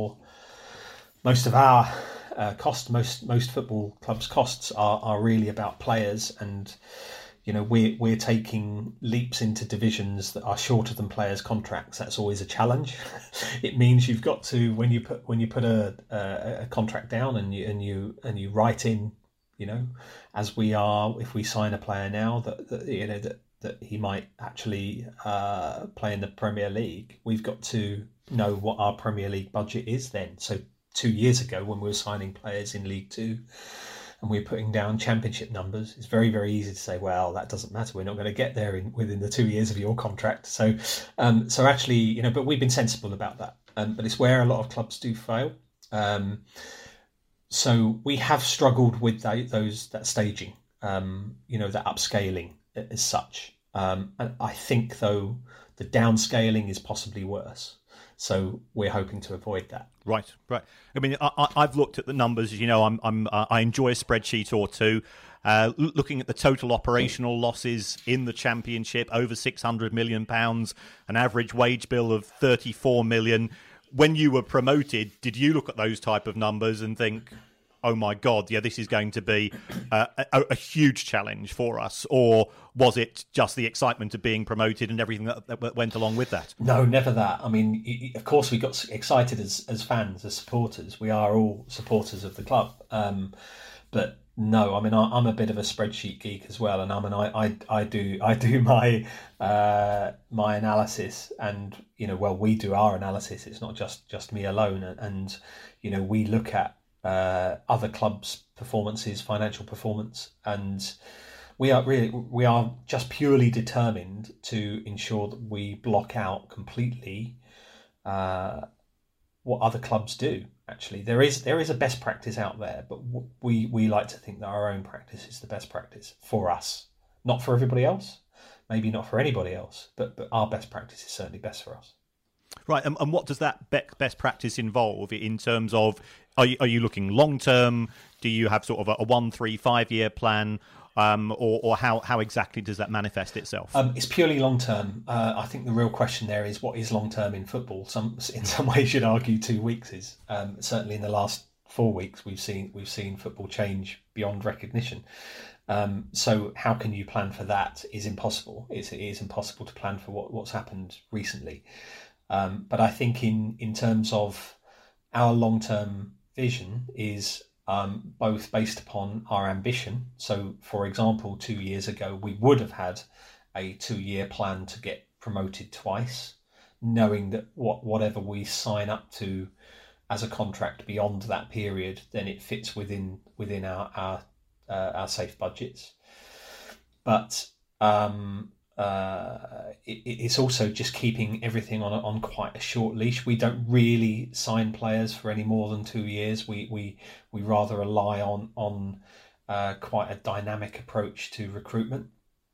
our most football clubs' costs are really about players, and we're taking leaps into divisions that are shorter than players' contracts. That's always a challenge. It means you've got to, when you put a contract down and you write in, as we are, if we sign a player now that he might actually play in the Premier League, we've got to know what our Premier League budget is then. So 2 years ago, when we were signing players in League Two and we're putting down Championship numbers, it's very, very easy to say, well, that doesn't matter. We're not going to get there within the 2 years of your contract. So actually, but we've been sensible about that. But it's where a lot of clubs do fail. So we have struggled with that staging, that upscaling as such. And I think, though, the downscaling is possibly worse. So we're hoping to avoid that. Right. I mean, I've looked at the numbers. I enjoy a spreadsheet or two. Looking at the total operational losses in the Championship, over £600 million, an average wage bill of 34 million. When you were promoted, did you look at those type of numbers and think, oh my God, yeah, this is going to be a huge challenge for us? Or was it just the excitement of being promoted and everything that went along with that? No, never that. I mean, of course, we got excited as fans, as supporters. We are all supporters of the club. But no, I mean, I'm a bit of a spreadsheet geek as well, and I do my my analysis, and we do our analysis. It's not just me alone, and we look at other clubs' performances, financial performance, and we are just purely determined to ensure that we block out completely what other clubs do. Actually, there is a best practice out there, but we like to think that our own practice is the best practice for us, not for everybody else, maybe not for anybody else, but our best practice is certainly best for us. Right, and what does that best practice involve in terms of, are you looking long term? Do you have sort of a 1, 3, 5 year plan? Or how exactly does that manifest itself? It's purely long term. I think the real question there is, what is long term in football? In some ways, you'd argue 2 weeks is. Certainly, in the last 4 weeks, we've seen football change beyond recognition. So how can you plan for that? Is impossible. It is impossible to plan for what's happened recently. But I think in terms of our long term vision is. Both based upon our ambition. So, for example, 2 years ago, we would have had a 2-year plan to get promoted twice, knowing that whatever we sign up to as a contract beyond that period, then it fits within our safe budgets. But it's also just keeping everything on quite a short leash. We don't really sign players for any more than 2 years. We rather rely on quite a dynamic approach to recruitment,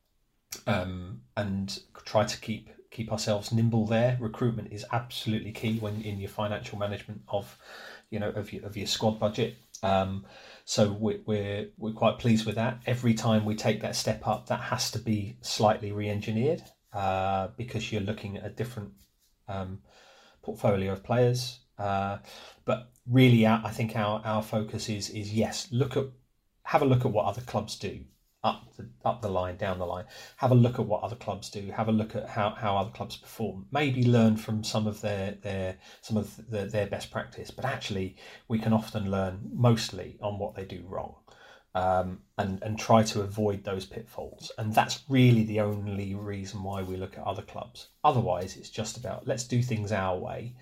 and try to keep ourselves nimble there. Recruitment is absolutely key when in your financial management of your squad budget. So we're quite pleased with that. Every time we take that step up, that has to be slightly re-engineered because you're looking at a different portfolio of players. But really, I think our focus is yes, have a look at what other clubs do. Up the line, down the line. Have a look at what other clubs do. Have a look at how other clubs perform. Maybe learn from some of their best practice. But actually, we can often learn mostly on what they do wrong, and try to avoid those pitfalls. And that's really the only reason why we look at other clubs. Otherwise, it's just about let's do things our way.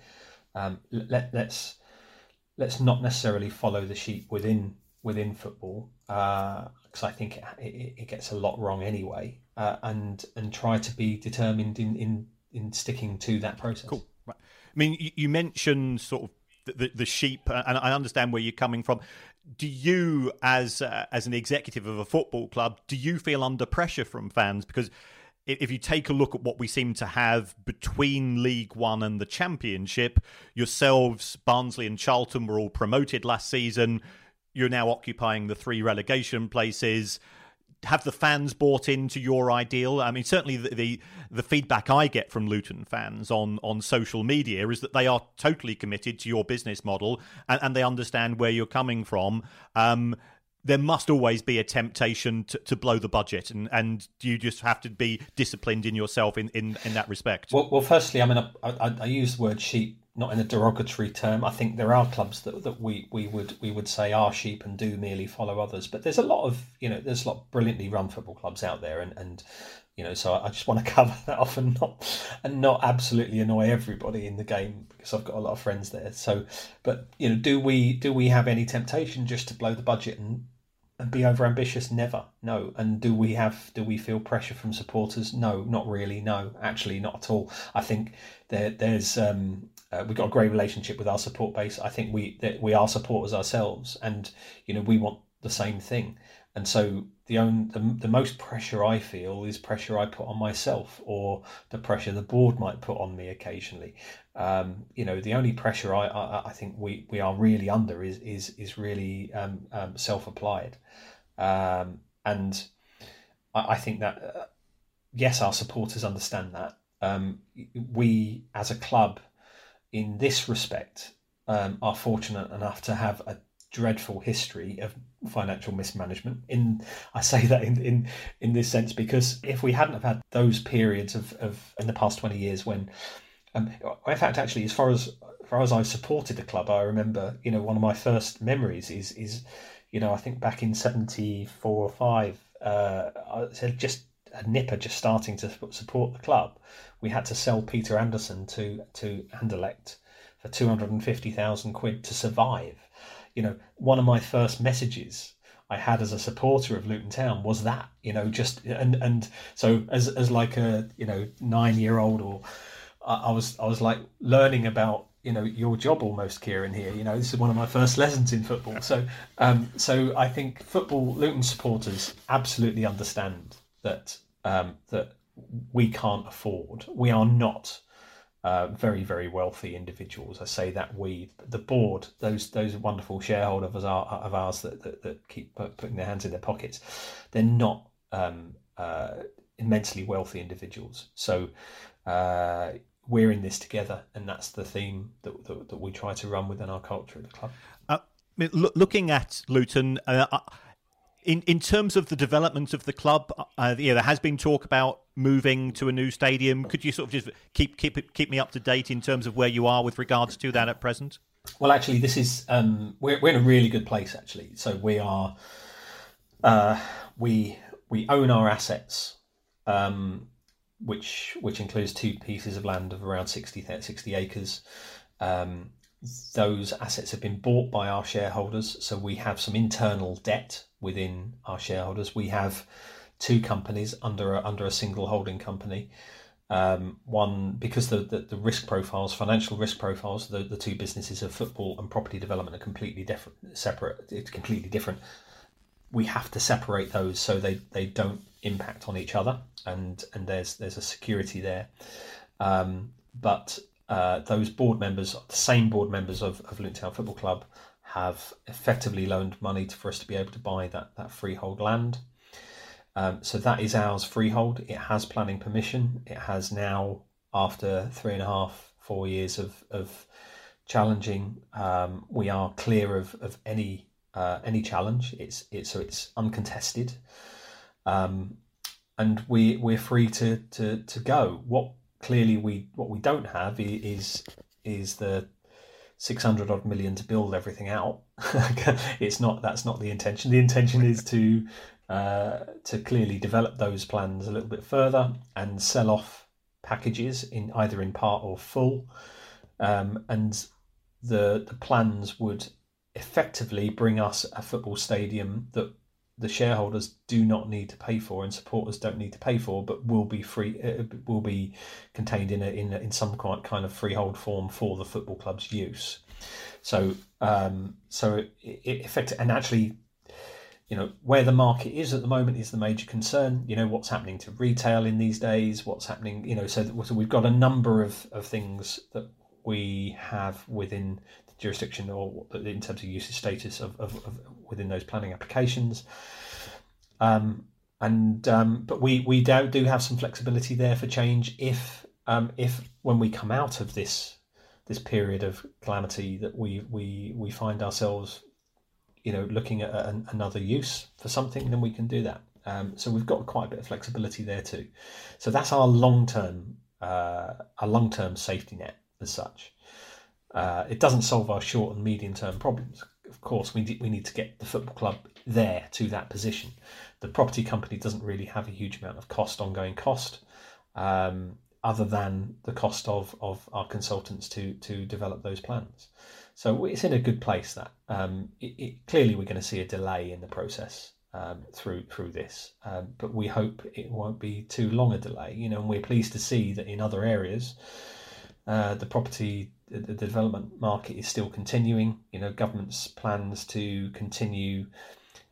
Let's not necessarily follow the sheep within football. Because I think it gets a lot wrong anyway, and try to be determined in sticking to that process. Cool. Right. I mean, you mentioned sort of the sheep, and I understand where you're coming from. Do you, as an executive of a football club, do you feel under pressure from fans? Because if you take a look at what we seem to have between League One and the Championship, yourselves, Barnsley and Charlton were all promoted last season. You're now occupying the 3 relegation places. Have the fans bought into your ideal? I mean, certainly the feedback I get from Luton fans on social media is that they are totally committed to your business model and they understand where you're coming from. There must always be a temptation to blow the budget, and you just have to be disciplined in yourself in that respect. Well, firstly, I mean, I use the word sheep not in a derogatory term. I think there are clubs that we would say are sheep and do merely follow others, but there's a lot of brilliantly run football clubs out there, and so I just want to cover that off and not absolutely annoy everybody in the game, because I've got a lot of friends there. So, but do we have any temptation just to blow the budget and be over ambitious? Never. No. And do we feel pressure from supporters? No, not really. No, actually not at all. I think there's we've got a great relationship with our support base. I think we are supporters ourselves, and we want the same thing. And so the most pressure I feel is pressure I put on myself, or the pressure the board might put on me occasionally. The only pressure I think we are really under is really self-applied, and I think that yes, our supporters understand that. We as a club, in this respect, are fortunate enough to have a dreadful history of financial mismanagement. I say that in this sense because if we hadn't have had those periods of in the past 20 years when, in fact, actually, as far as I've supported the club, I remember, one of my first memories is I think back in 74 or 5, I said just a nipper just starting to support the club. We had to sell Peter Anderson to Anderlecht for 250,000 quid to survive. One of my first messages I had as a supporter of Luton Town was that, and so as like a 9-year-old, or I was like learning about your job almost, Kieran, here. This is one of my first lessons in football. So I think Luton supporters absolutely understand that that we can't afford. We are not very, very wealthy individuals. I say that the board, those wonderful shareholders of ours that keep putting their hands in their pockets, they're not immensely wealthy individuals. So we're in this together, and that's the theme that we try to run within our culture at the club. Looking at Luton, in terms of the development of the club, there has been talk about moving to a new stadium. Could you sort of just keep me up to date in terms of where you are with regards to that at present? Well, actually, this is we're in a really good place. Actually, so we are we own our assets, which includes 2 pieces of land of around 60 acres. Those assets have been bought by our shareholders, so we have some internal debt within our shareholders. We have 2 companies under a single holding company. One, because the risk profiles, financial risk profiles, the 2 businesses of football and property development are completely separate. It's completely different. We have to separate those so they don't impact on each other, and there's a security there. But those board members, the same board members of Luton Town Football Club, have effectively loaned money for us to be able to buy that freehold land. So that is ours freehold. It has planning permission. It has now, after 3.5-4 years of challenging, we are clear of any challenge. It's uncontested, and we're free to go. What we don't have is the 600 odd million to build everything out. That's not the intention. The intention is to clearly develop those plans a little bit further and sell off packages in either in part or full, and the plans would effectively bring us a football stadium that the shareholders do not need to pay for and supporters don't need to pay for, but will be free. It will be contained in some kind of freehold form for the football club's use. So it affects, and actually, where the market is at the moment is the major concern. What's happening to retail in these days? What's happening? So we've got a number of things that we have within the jurisdiction, or in terms of usage status of within those planning applications. But we do have some flexibility there for change if when we come out of this period of calamity that we find ourselves looking at another use for something, then we can do that. So we've got quite a bit of flexibility there too. So that's our long-term safety net as such. It doesn't solve our short and medium-term problems. Of course, we need to get the football club there to that position. The property company doesn't really have a huge amount of ongoing cost, other than the cost of our consultants to develop those plans. So it's in a good place. That clearly we're going to see a delay in the process through this, but we hope it won't be too long a delay. And we're pleased to see that in other areas, the development market is still continuing. Government's plans to continue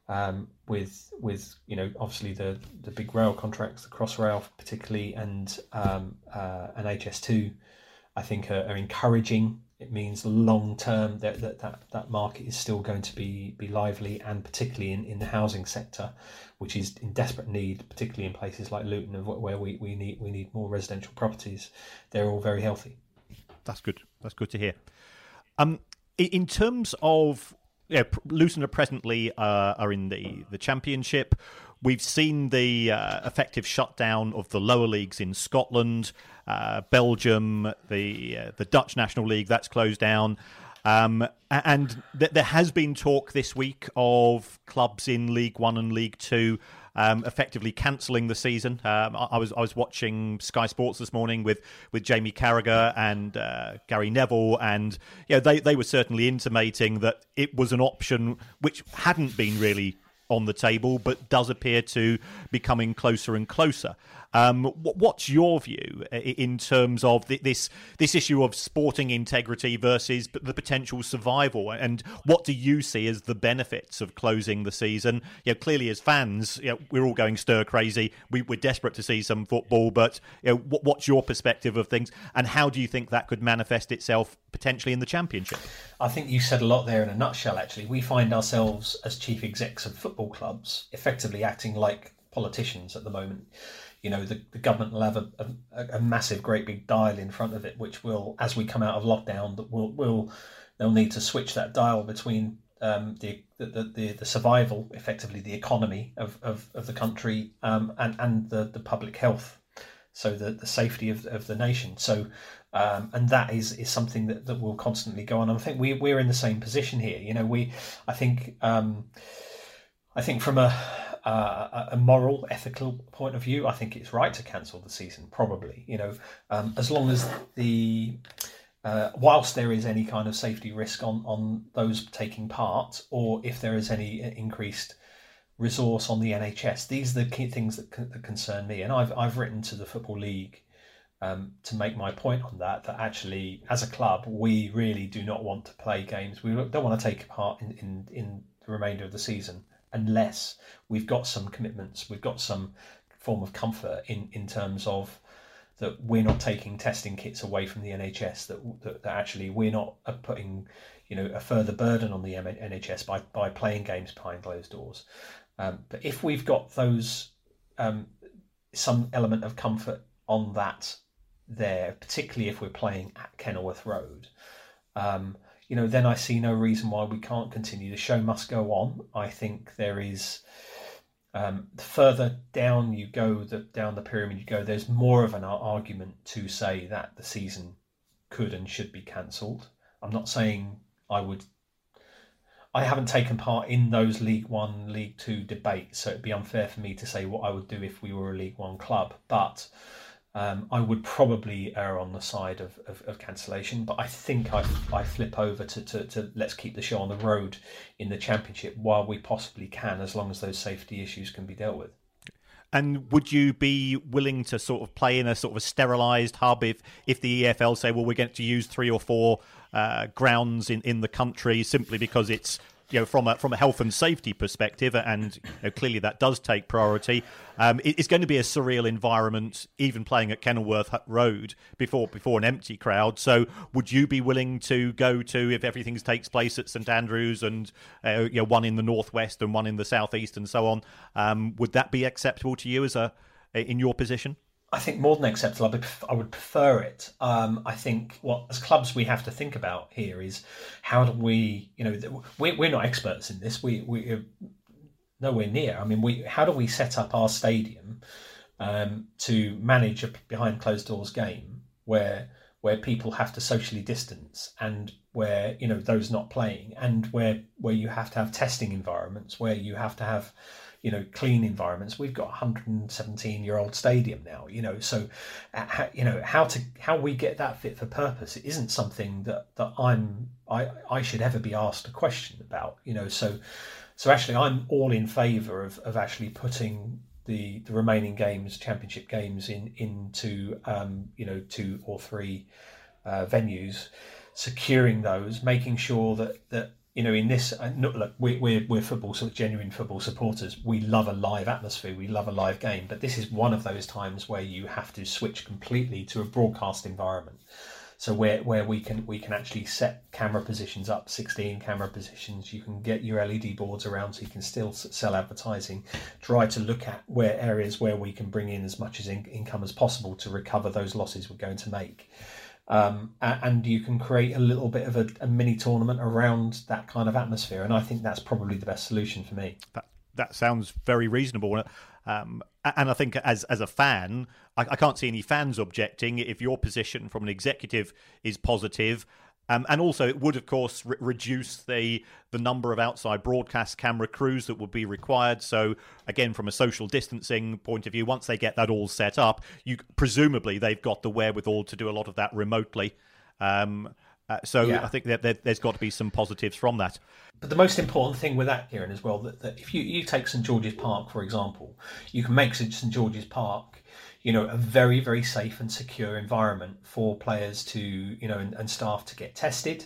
with obviously the big rail contracts, the Crossrail particularly, and HS2, I think are encouraging. It means long term that market is still going to be lively, and particularly in the housing sector, which is in desperate need, particularly in places like Luton, where we need more residential properties. They're all very healthy. That's good. That's good to hear. In terms of Luton presently are in the Championship. We've seen the effective shutdown of the lower leagues in Scotland, Belgium, the Dutch National League, that's closed down. And there has been talk this week of clubs in League One and League Two effectively cancelling the season. I was watching Sky Sports this morning with Jamie Carragher and Gary Neville, and they were certainly intimating that it was an option which hadn't been really on the table, but does appear to be coming closer and closer. What's your view in terms of this issue of sporting integrity versus the potential survival, and what do you see as the benefits of closing the season? Clearly as fans, we're all going stir crazy. We're desperate to see some football, but what's your perspective of things, and how do you think that could manifest itself potentially in the Championship? I think you said a lot there in a nutshell. Actually, we find ourselves as chief execs of football clubs effectively acting like politicians at the moment. The government will have a massive, great big dial in front of it, which will, as we come out of lockdown, they'll need to switch that dial between the survival, effectively the economy of the country, and the public health, so the safety of the nation. So, and that is something that will constantly go on. And I think we're in the same position here. I think from a moral, ethical point of view, I think it's right to cancel the season, probably, as long as whilst there is any kind of safety risk on those taking part, or if there is any increased resource on the NHS. These are the key things that concern me. And I've written to the Football League to make my point on that actually, as a club, we really do not want to play games. We don't want to take part in the remainder of the season unless we've got some commitments, we've got some form of comfort in terms of that we're not taking testing kits away from the NHS, that actually we're not putting a further burden on the NHS by playing games behind closed doors. But if we've got those some element of comfort on that there, particularly if we're playing at Kenilworth Road, then I see no reason why we can't continue. The show must go on. I think there is, the further down you go, down the pyramid you go, there's more of an argument to say that the season could and should be cancelled. I'm not saying I haven't taken part in those League One, League Two debates, so it'd be unfair for me to say what I would do if we were a League One club. But I would probably err on the side of cancellation. But I think I flip over to let's keep the show on the road in the Championship while we possibly can, as long as those safety issues can be dealt with. And would you be willing to sort of play in a sort of a sterilised hub if the EFL say, well, we're going to use 3 or 4 grounds in the country simply because it's from a health and safety perspective, and clearly that does take priority. It's going to be a surreal environment, even playing at Kenilworth Road before an empty crowd. So, would you be willing to go to, if everything takes place at St Andrews and one in the northwest and one in the southeast and so on? Would that be acceptable to you in your position? I think more than acceptable. I would prefer it. I think what, as clubs, we have to think about here is how do we, we're not experts in this. We're nowhere near. I mean, how do we set up our stadium to manage a behind closed doors game where people have to socially distance, and where those not playing, and where you have to have testing environments, where you have to have clean environments. We've got a 117-year-old stadium now, so how we get that fit for purpose, it isn't something that I should ever be asked a question about, so actually I'm all in favour of actually putting the remaining games, Championship games, into 2 or 3 venues, securing those, making sure that in this, look, we're football, sort of genuine football supporters. We love a live atmosphere. We love a live game. But this is one of those times where you have to switch completely to a broadcast environment. So where we can actually set camera positions up, 16 camera positions. You can get your LED boards around, so you can still sell advertising. Try to look at where areas where we can bring in as much as income as possible to recover those losses we're going to make. And you can create a little bit of a mini tournament around that kind of atmosphere, and I think that's probably the best solution for me. That sounds very reasonable, and I think as a fan, I can't see any fans objecting if your position from an executive is positive. And also, it would, of course, reduce the number of outside broadcast camera crews that would be required. So, again, from a social distancing point of view, once they get that all set up, presumably they've got the wherewithal to do a lot of that remotely. I think that there's got to be some positives from that. But the most important thing with that, Kieran, as well, that if you take St George's Park, for example, you can make St George's Park, a very, very safe and secure environment for players to, and staff to get tested,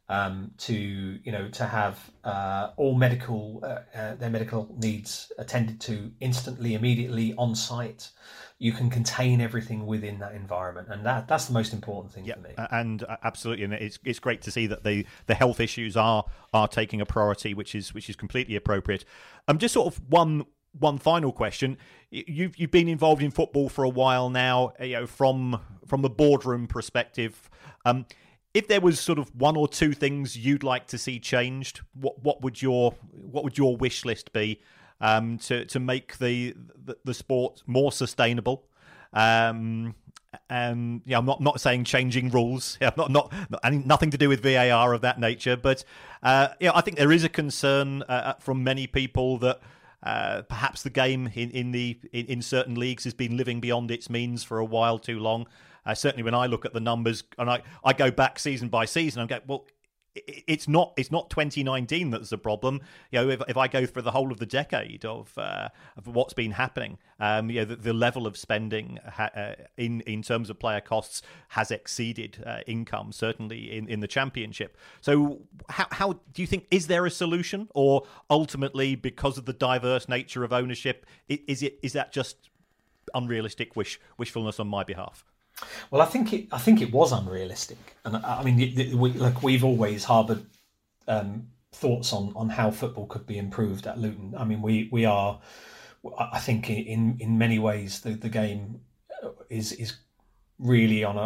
to have all their medical needs attended to instantly, immediately on site. You can contain everything within that environment, and that's the most important thing for me. And absolutely, and it's great to see that the health issues are taking a priority, which is completely appropriate. Just sort of one final question. You've been involved in football for a while now, from the boardroom perspective. If there was sort of one or two things you'd like to see changed, what would your wish list be to make the sport more sustainable? And I'm not saying changing rules. Not nothing to do with VAR of that nature. But I think there is a concern from many people that perhaps the game in certain leagues has been living beyond its means for a while too long. Certainly, when I look at the numbers and I go back season by season, I go, well, it's not 2019 that's the problem. If I go through the whole of the decade of what's been happening, the level of spending in terms of player costs has exceeded income, certainly in the Championship. So how do you think, is there a solution, or ultimately, because of the diverse nature of ownership, is that just unrealistic wishfulness on my behalf? Well, I think it was unrealistic, and I mean, we've always harboured thoughts on how football could be improved at Luton. I mean, we are, I think, in many ways, the game is really on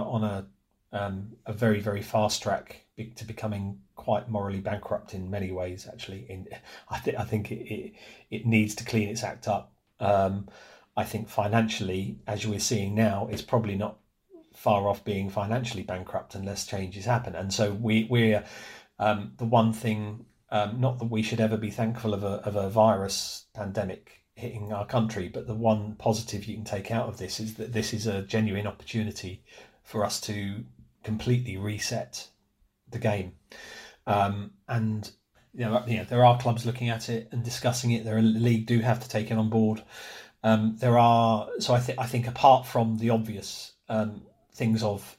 a very, very fast track to becoming quite morally bankrupt in many ways. Actually, I think it needs to clean its act up. I think financially, as we're seeing now, it's probably not far off being financially bankrupt unless changes happen. And so we're the one thing, not that we should ever be thankful of a virus pandemic hitting our country, but the one positive you can take out of this is that this is a genuine opportunity for us to completely reset the game. And there are clubs looking at it and discussing it. The league do have to take it on board. So I think apart from the obvious things of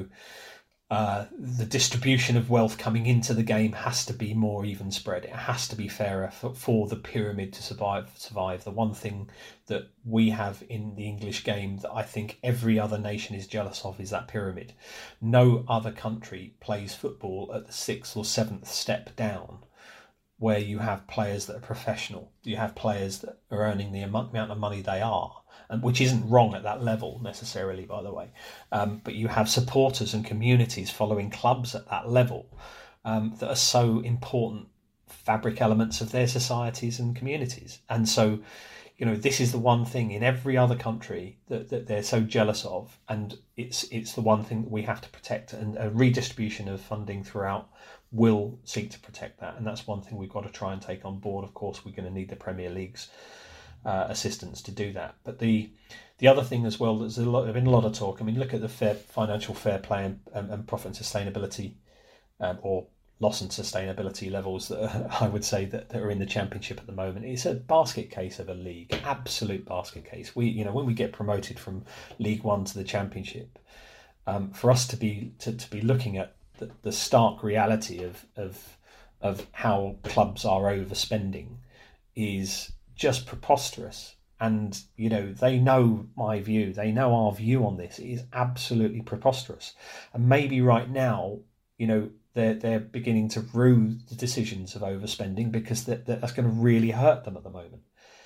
the distribution of wealth coming into the game has to be more even spread. It has to be fairer for the pyramid to survive. The one thing that we have in the English game that I think every other nation is jealous of is that pyramid. No other country plays football at the 6th or 7th step down, where you have players that are professional. You have players that are earning the amount of money they are, which isn't wrong at that level necessarily, by the way. But you have supporters and communities following clubs at that level that are so important fabric elements of their societies and communities. And so, this is the one thing in every other country that they're so jealous of, and it's the one thing that we have to protect. And a redistribution of funding throughout will seek to protect that, and that's one thing we've got to try and take on board. Of course, we're going to need the Premier League's assistance to do that. But the other thing as well, there's been a lot of talk. I mean, look at the financial fair play and profit and sustainability, or loss and sustainability levels that I would say that are in the Championship at the moment. It's a basket case of a league, absolute basket case. When we get promoted from League One to the Championship, for us to be looking at the stark reality of of how clubs are overspending is just preposterous. And, you know, they know my view. They know our view on this. It is absolutely preposterous. And maybe right now, you know, they're beginning to rue the decisions of overspending because that's going to really hurt them at the moment.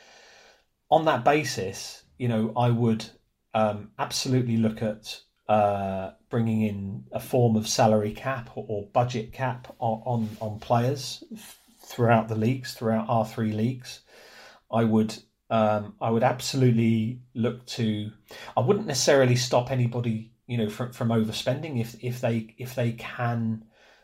On that basis, you know, I would absolutely look at bringing in a form of salary cap or budget cap on players throughout the leagues, throughout our 3 leagues. I would absolutely look to. I wouldn't necessarily stop anybody, you know, from overspending if they can.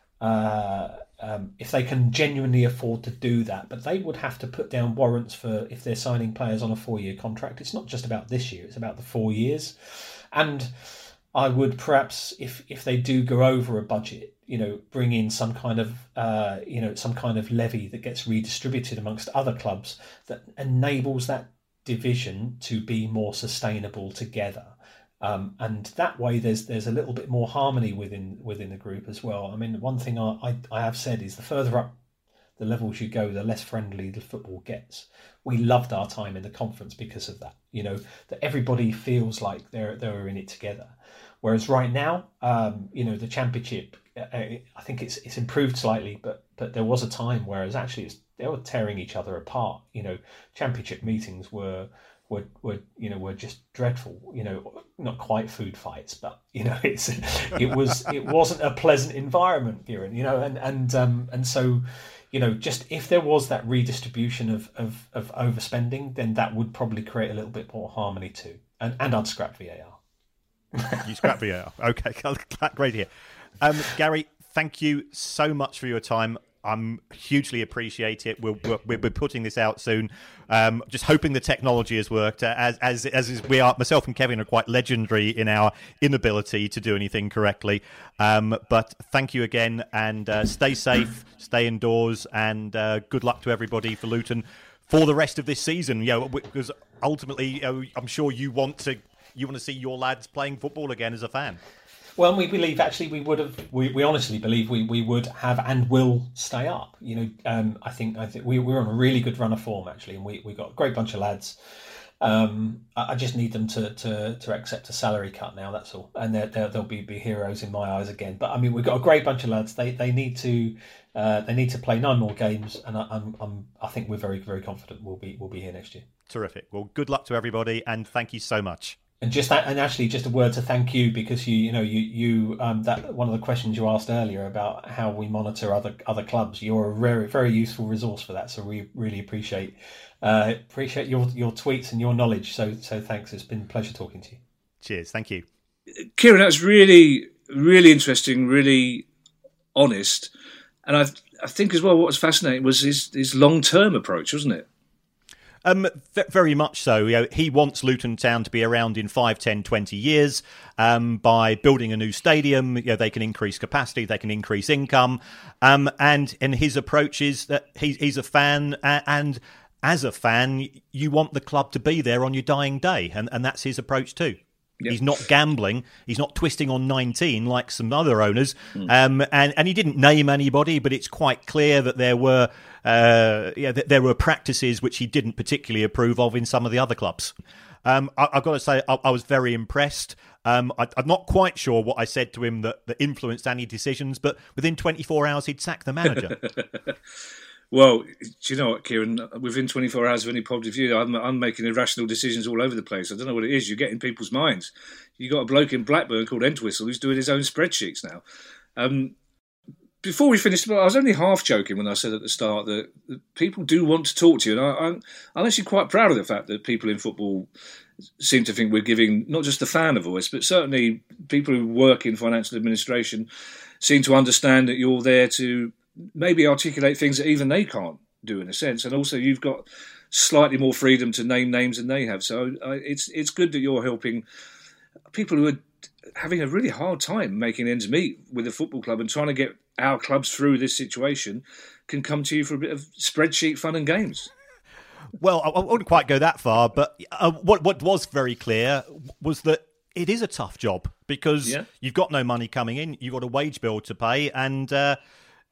If they can genuinely afford to do that, but they would have to put down warrants for if they're signing players on a 4-year contract. It's not just about this year; it's about the 4 years. And I would perhaps, if they do go over a budget, you know, bring in some kind of some kind of levy that gets redistributed amongst other clubs that enables that division to be more sustainable together. And that way, there's a little bit more harmony within the group as well. I mean, one thing I have said is the further up the levels you go, the less friendly the football gets. We loved our time in the conference because of that. You know, that everybody feels like they're in it together. Whereas right now, you know, the Championship, I think it's improved slightly, but there was a time whereas actually they were tearing each other apart. You know, Championship meetings were just dreadful. You know, not quite food fights, but you know, it wasn't a pleasant environment, Kieran. You know, and so, you know, just if there was that redistribution of overspending, then that would probably create a little bit more harmony too. And I'd scrap VAR. You scrap VAR. Okay, great to hear. Gary, thank you so much for your time. I'm hugely appreciate it. We'll be putting this out soon. Just hoping the technology has worked. As we are, myself and Kevin are quite legendary in our inability to do anything correctly. But thank you again, and stay safe, stay indoors, and good luck to everybody for Luton for the rest of this season. You know, because ultimately, you know, I'm sure you want to see your lads playing football again as a fan. Well, we believe actually we honestly believe we would have and will stay up. You know, I think we're on a really good run of form actually, and we got a great bunch of lads. I just need them to accept a salary cut now. That's all, and they'll be heroes in my eyes again. But I mean, we've got a great bunch of lads. They need to play 9 more games, and I think we're very, very confident we'll be here next year. Terrific. Well, good luck to everybody, and thank you so much. And actually, just a word to thank you, because you that one of the questions you asked earlier about how we monitor other clubs. You're a very, very useful resource for that. So we really appreciate your tweets and your knowledge. So thanks. It's been a pleasure talking to you. Cheers. Thank you, Kieran. That was really, really interesting, really honest, and I think as well what was fascinating was his long-term approach, wasn't it? Very much so. You know, he wants Luton Town to be around in 5, 10, 20 years. By building a new stadium, you know, they can increase capacity, they can increase income. And his approach is that he's a fan, and as a fan, you want the club to be there on your dying day, and that's his approach too. Yep. He's not gambling. He's not twisting on 19 like some other owners. And he didn't name anybody, but it's quite clear that there were practices which he didn't particularly approve of in some of the other clubs. I've got to say, I was very impressed. I'm not quite sure what I said to him that influenced any decisions, but within 24 hours, he'd sacked the manager. Well, do you know what, Kieran? Within 24 hours of any positive view, I'm making irrational decisions all over the place. I don't know what it is. You get in people's minds. You got a bloke in Blackburn called Entwistle who's doing his own spreadsheets now. Before we finished, I was only half joking when I said at the start that people do want to talk to you, and I'm actually quite proud of the fact that people in football seem to think we're giving not just the fan a voice, but certainly people who work in financial administration seem to understand that you're there to maybe articulate things that even they can't do in a sense, and also you've got slightly more freedom to name names than they have. So it's good that you're helping people who are having a really hard time making ends meet with a football club and trying to get our clubs through this situation can come to you for a bit of spreadsheet fun and games. Well, I wouldn't quite go that far, but what was very clear was that it is a tough job because you've got no money coming in, you've got a wage bill to pay, and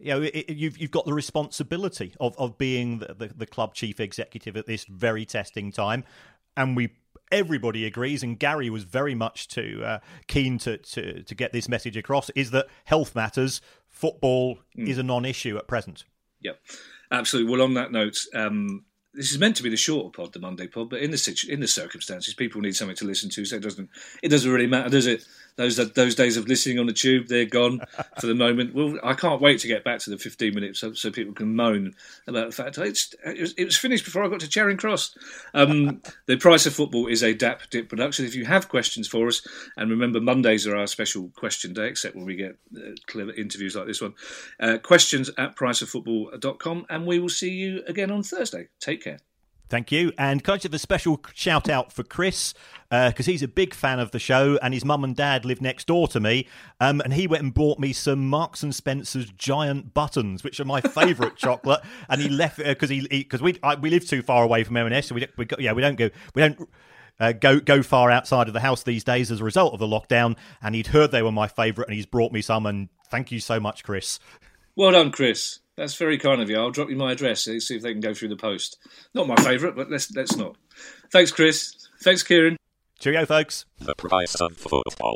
you've got the responsibility of being the club chief executive at this very testing time, and everybody agrees, and Gary was very much keen to get this message across, is that health matters. Football is a non-issue at present. Yep, absolutely. Well, on that note, this is meant to be the shorter pod, the Monday pod, but in the circumstances, people need something to listen to, so it doesn't really matter, does it? Those days of listening on the tube, they're gone for the moment. Well, I can't wait to get back to the 15 minutes so people can moan about the fact it was finished before I got to Charing Cross. The Price of Football is a DAP Dip production. If you have questions for us, and remember Mondays are our special question day, except when we get clever interviews like this one, questions@priceoffootball.com, and we will see you again on Thursday. Take care. Thank you. And can I give a special shout out for Chris, because he's a big fan of the show, and his mum and dad live next door to me, and he went and bought me some Marks and Spencer's giant buttons, which are my favourite chocolate, and he left it because we live too far away from M&S, so we don't go far outside of the house these days as a result of the lockdown, and he'd heard they were my favourite, and he's brought me some, and thank you so much, Chris. Well done, Chris. That's very kind of you. I'll drop you my address, see if they can go through the post. Not my favourite, but let's not. Thanks, Chris. Thanks, Kieran. Cheerio, folks. The Price of Football.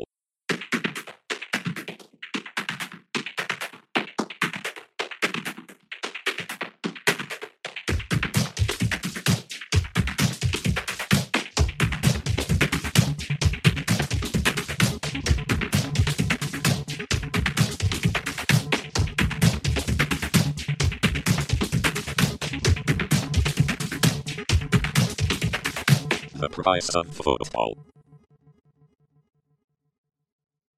The Price of Football.